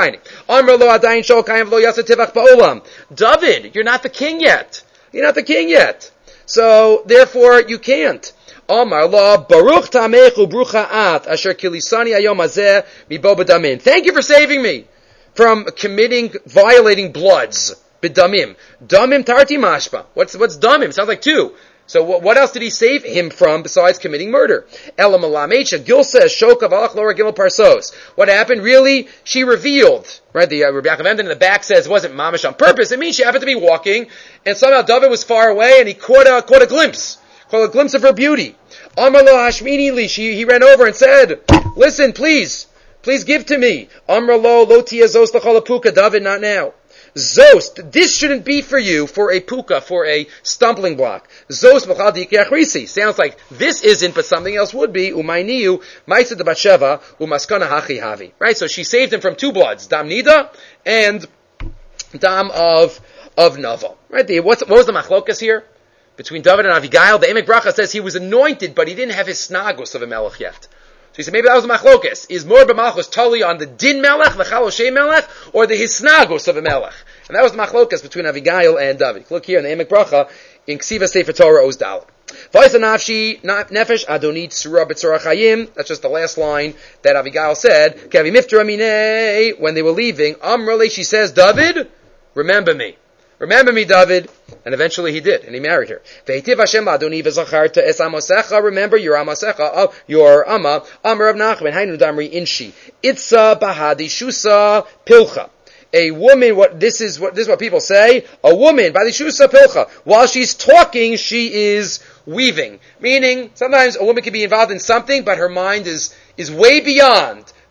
David, you're not the king yet. You're not the king yet. So, therefore, you can't. Amar la baruch tamechu brucha at asher kilisani ayom hazeh mibo b'damin. Thank you for saving me from committing, violating bloods. B'damim. Damim tarti mashpa. What's, what's damim? Sounds like two. So what, what else did he save him from besides committing murder? Ela malamecha gil says shokav alach lower gimel parsos. What happened? Really, she revealed. Right, the uh, Rabbi Yaakov Emden in the back says it wasn't mamish on purpose. It means she happened to be walking, and somehow David was far away, and he caught a caught a glimpse, caught a glimpse of her beauty. Amar lo hashmini li. She he ran over and said, "Listen, please, please give to me." Amar lo lo tia zos l'chol puka. David, not now. Zost, this shouldn't be for you for a puka, for a stumbling block. Zost b'chal dikei. Sounds like this isn't, but something else would be. Umayniu ma'aseh de Batsheva umaskana hachi havi. Right, so she saved him from two bloods, dam nida and dam of of Naval. Right, the, what's, what was the machlokas here between David and Avigail? The Emek Bracha says he was anointed, but he didn't have his snagos of a melech yet. So he said, maybe that was the machlokas. Is Mor b'malchus totally on the din melech, the chaloshe melech, or the hisnagos of a melech? And that was the machlokas between Avigail and David. Look here in the Emek Bracha, in Ksiva Sefer Torah Oz Dal. V'aysa nafshi nefesh adonit surah b'tzorah chayim. That's just the last line that Avigail said. Kavi miftra minei. When they were leaving, Amrale, she says, David, remember me. Remember me, David. And eventually he did, and he married her. Ve'hitiv Hashem adoni v'zacharta es amosecha. Remember your amosecha, your ama. Amar of Nachman, hainu damri inshi. Itza bahadi shusa pilcha. A woman, what this is what this is what people say. A woman, bahadi shusa pilcha. While she's talking, she is weaving. Meaning, sometimes a woman can be involved in something, but her mind is is way beyond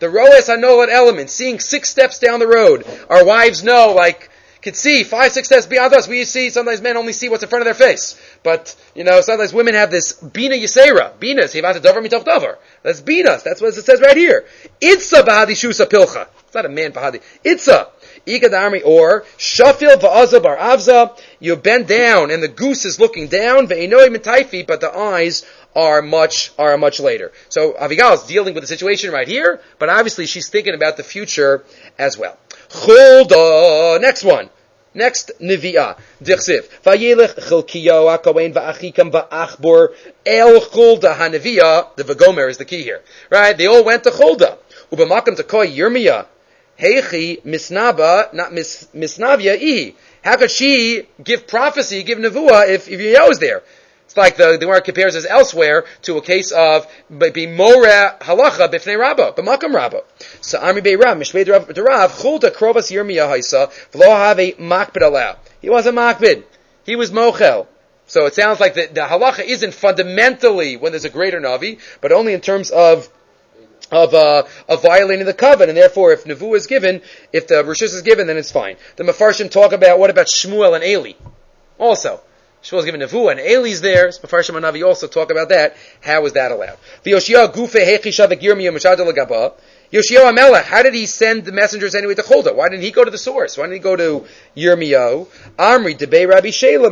the Roes HaNolad element, seeing six steps down the road. Our wives know, like, could see five, six steps beyond us. We see, sometimes men only see what's in front of their face. But, you know, sometimes women have this Bina Yisera. Bina, Sivata Dover Mitoch Dover. That's Binas. That's what it says right here. Itza Bahadi Shusa Pilcha. It's not a man Bahadi. Itza. Ikadami, or Shafil Va'aza Bar Avza. You bend down and the goose is looking down. Ve'enoi Mitaifi, but the eyes are much, are much later. So Avigail is dealing with the situation right here, but obviously she's thinking about the future as well. Chulda. Next one. Next Nevi'ah. Dichsiv. Vayelech Chilkiyo HaKohen Va'achikam Va'achbor El Chulda HaNevi'ah. The Vagomer is the key here. Right? They all went to Chulda. Ubamakam Takoi Yirmiyah. Heichi Misnaba, not mis, Misnavia Ihi. How could she give prophecy, give Nevuah if, if Yirmiyahu was there? It's like the, the Gemara compares this elsewhere to a case of B'moreh halacha b'fnei Rabba, b'makam Rabba. So Ami Beirav, Mishvei Derav, Chulda Krovas Yirmiyah Haisa, V'lo have a makbid allow. He wasn't makbid. He was mochel. So it sounds like the, the halacha isn't fundamentally when there's a greater Navi, but only in terms of Of, uh, of violating the covenant, and therefore if Nevuah is given, if the Rishus is given, then it's fine. The Mefarshim talk about, what about Shmuel and Eli? Also. Shmuel is given Nevuah, and Eli's there, so Mefarshim and Navi also talk about that. How is that allowed? Yoshia HaMelech, how did he send the messengers anyway to Chulda? Why didn't he go to the source? Why didn't he go to Yirmiyahu? Amri, Debei Rabbi Shalem,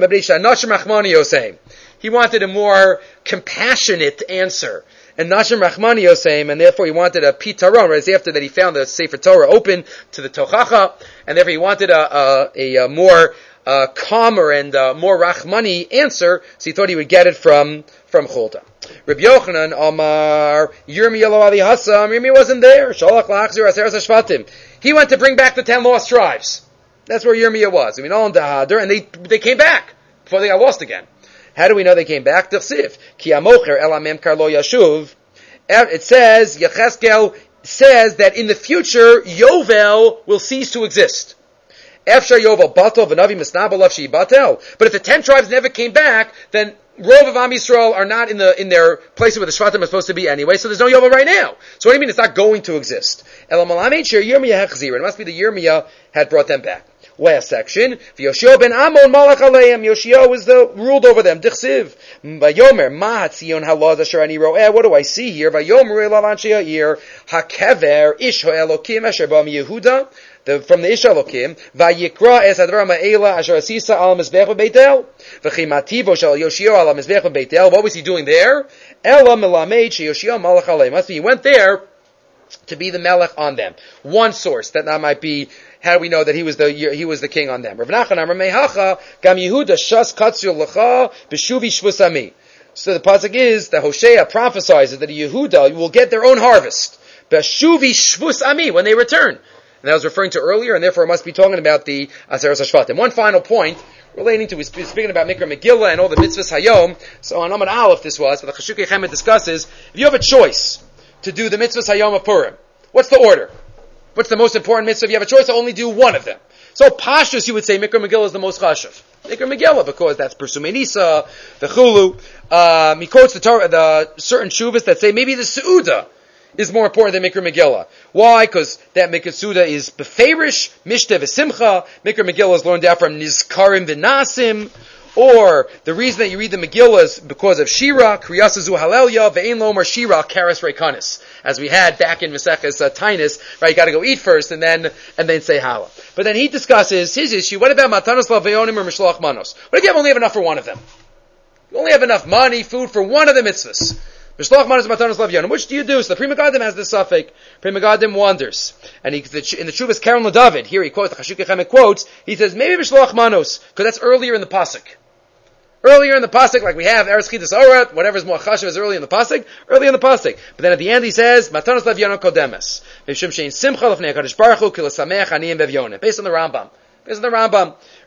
he wanted a more compassionate answer. And Nashim Rachmani Yoseim, and therefore he wanted a pitaron, right after that he found the Sefer Torah open to the Tochacha, and therefore he wanted a, a, a, a more uh, calmer and uh, more Rachmani answer, so he thought he would get it from, from Chulda. Rabbi Yochanan, Amar, Yirmiyah lo Ali Hassam, Yirmiyah wasn't there, Sholach la'achzir aseres hashvatim. He went to bring back the ten lost tribes. That's where Yirmiyah was. I mean, all in Dahadar, and they, they came back, before they got lost again. How do we know they came back? T'chsiv. Ki amocher el amem karlo yashuv. It says, Yecheskel says that in the future, Yovel will cease to exist. Efshar Yovel batel v'navi misnaba lav she'i batel. But if the ten tribes never came back, then Rov of Am Yisrael are not in the in their places where the Shvatim are supposed to be anyway, so there's no Yovel right now. So what do you mean it's not going to exist? El malamed shir Yirmiyah hechzir. It must be the Yirmiyah had brought them back. Last section, Yoshio ben Amon malach aleim. Yoshio was the ruled over them. Dichsiv, Vayomer Mahatzion halaz asher ani roeh. What do I see here? Vayomer elav anshe ha'ir hakever ish ha'elokim asher ba'am Yehuda. The, from the Ish Elokim, Vayikra es advar ma'ela asher asisa al mizbech b'Beitel, v'chimativo shel Yoshio al mizbech b'Beitel. What was he doing there? Ela melamed she Yoshio malach aleim. Must be he went there to be the melech on them. One source that that might be. How do we know that he was the he was the king on them? Rav Nachman Amar Mehacha Gam Yehuda Shas Katzil Lecha B'Shuvi Shvusami. So the pasuk is that Hosea prophesies that Yehuda will get their own harvest. B'Shuvi Shvusami when they return. And that was referring to earlier, and therefore I must be talking about the Aseres HaShvatim. One final point relating to, we're speaking about Mikra Megillah and all the mitzvahs Hayom. So on Amud Aleph this was, but the Chashukei Chemet discusses, if you have a choice to do the mitzvahs Hayom of Purim, what's the order? What's the most important mitzvah? If you have a choice to only do one of them. So Pashtus, you would say Mikra Megillah is the most chashuv. Mikra Megillah, because that's Persumei Nisa, the Chulu. Um, he quotes the, Torah, the certain shuvas that say maybe the Seudah is more important than Mikra Megillah. Why? Because that Mikra Seudah is Beferish, Mishteh V'Simcha. Mikra Megillah is learned out from Nizkarim V'Nasim. Or, the reason that you read the Megillah is because of Shira, Kriyasazu Halelia, Ve'en Lomar Shira, Karas Reikanis. As we had back in Maseches uh, Tainus, right, you gotta go eat first and then, and then say Hala. But then he discusses his issue, what about Matanos Laveonim or Mishloach Manos? What if you only have enough for one of them? You only have enough money, food for one of the mitzvahs. Mishloach Manos Matanos Laveonim. Which do you do? So the Pri Megadim has this suffix. Pri Megadim wonders. And he, in the Shuvas Karen LaDavid, here he quotes, the Chashukei Chemet quotes, he says, maybe Mishloach Manos, because that's earlier in the Pasuk. Earlier in the pasuk, like we have Eretz Chidas Orat, whatever's more chashuv is early in the pasuk, early in the pasuk. But then at the end he says, Matanos Levyonim Kodemes, V'Shim Shein Simcha L'Fnei HaKadosh Baruch Hu Ki L'Sameach Aniyim V'Evyonim. Based on the Rambam. Based on the Rambam.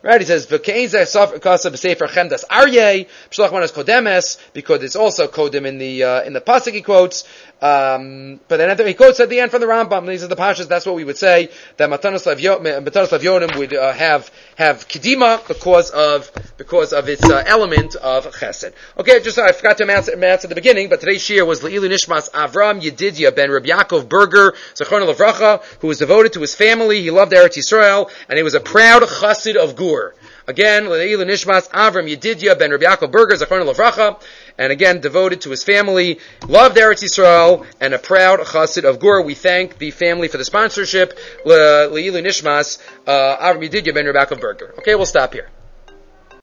Right? He says, V'kein zeh kasa b'sefer chemdas aryeh, b'shlach manas kodemes, because it's also kodim in the, uh, in the pasuk he quotes. Um, but then he quotes at the end from the Rambam. These are the pashas. That's what we would say, that Matanos Lavyonim would uh, have have kedima because of because of its uh, element of chesed. Okay, just I forgot to announce, announce at the beginning, but today's shir was Le'ilu Nishmas Avram Yedidya ben Rabbi Yaakov Berger Zechron Levracha, who was devoted to his family. He loved Eretz Yisrael, and he was a proud chassid of Gur. Again, Le'ilu Nishmas Avram Yedidya ben Rabbi Yaakov Berger Zechron Levracha, and again devoted to his family, loved Eretz Yisrael, and a proud chassid of Gur. We thank the family for the sponsorship. Le'ilu Nishmas Avram Yedidya ben Rabbi Yaakov Berger. Okay, we'll stop here.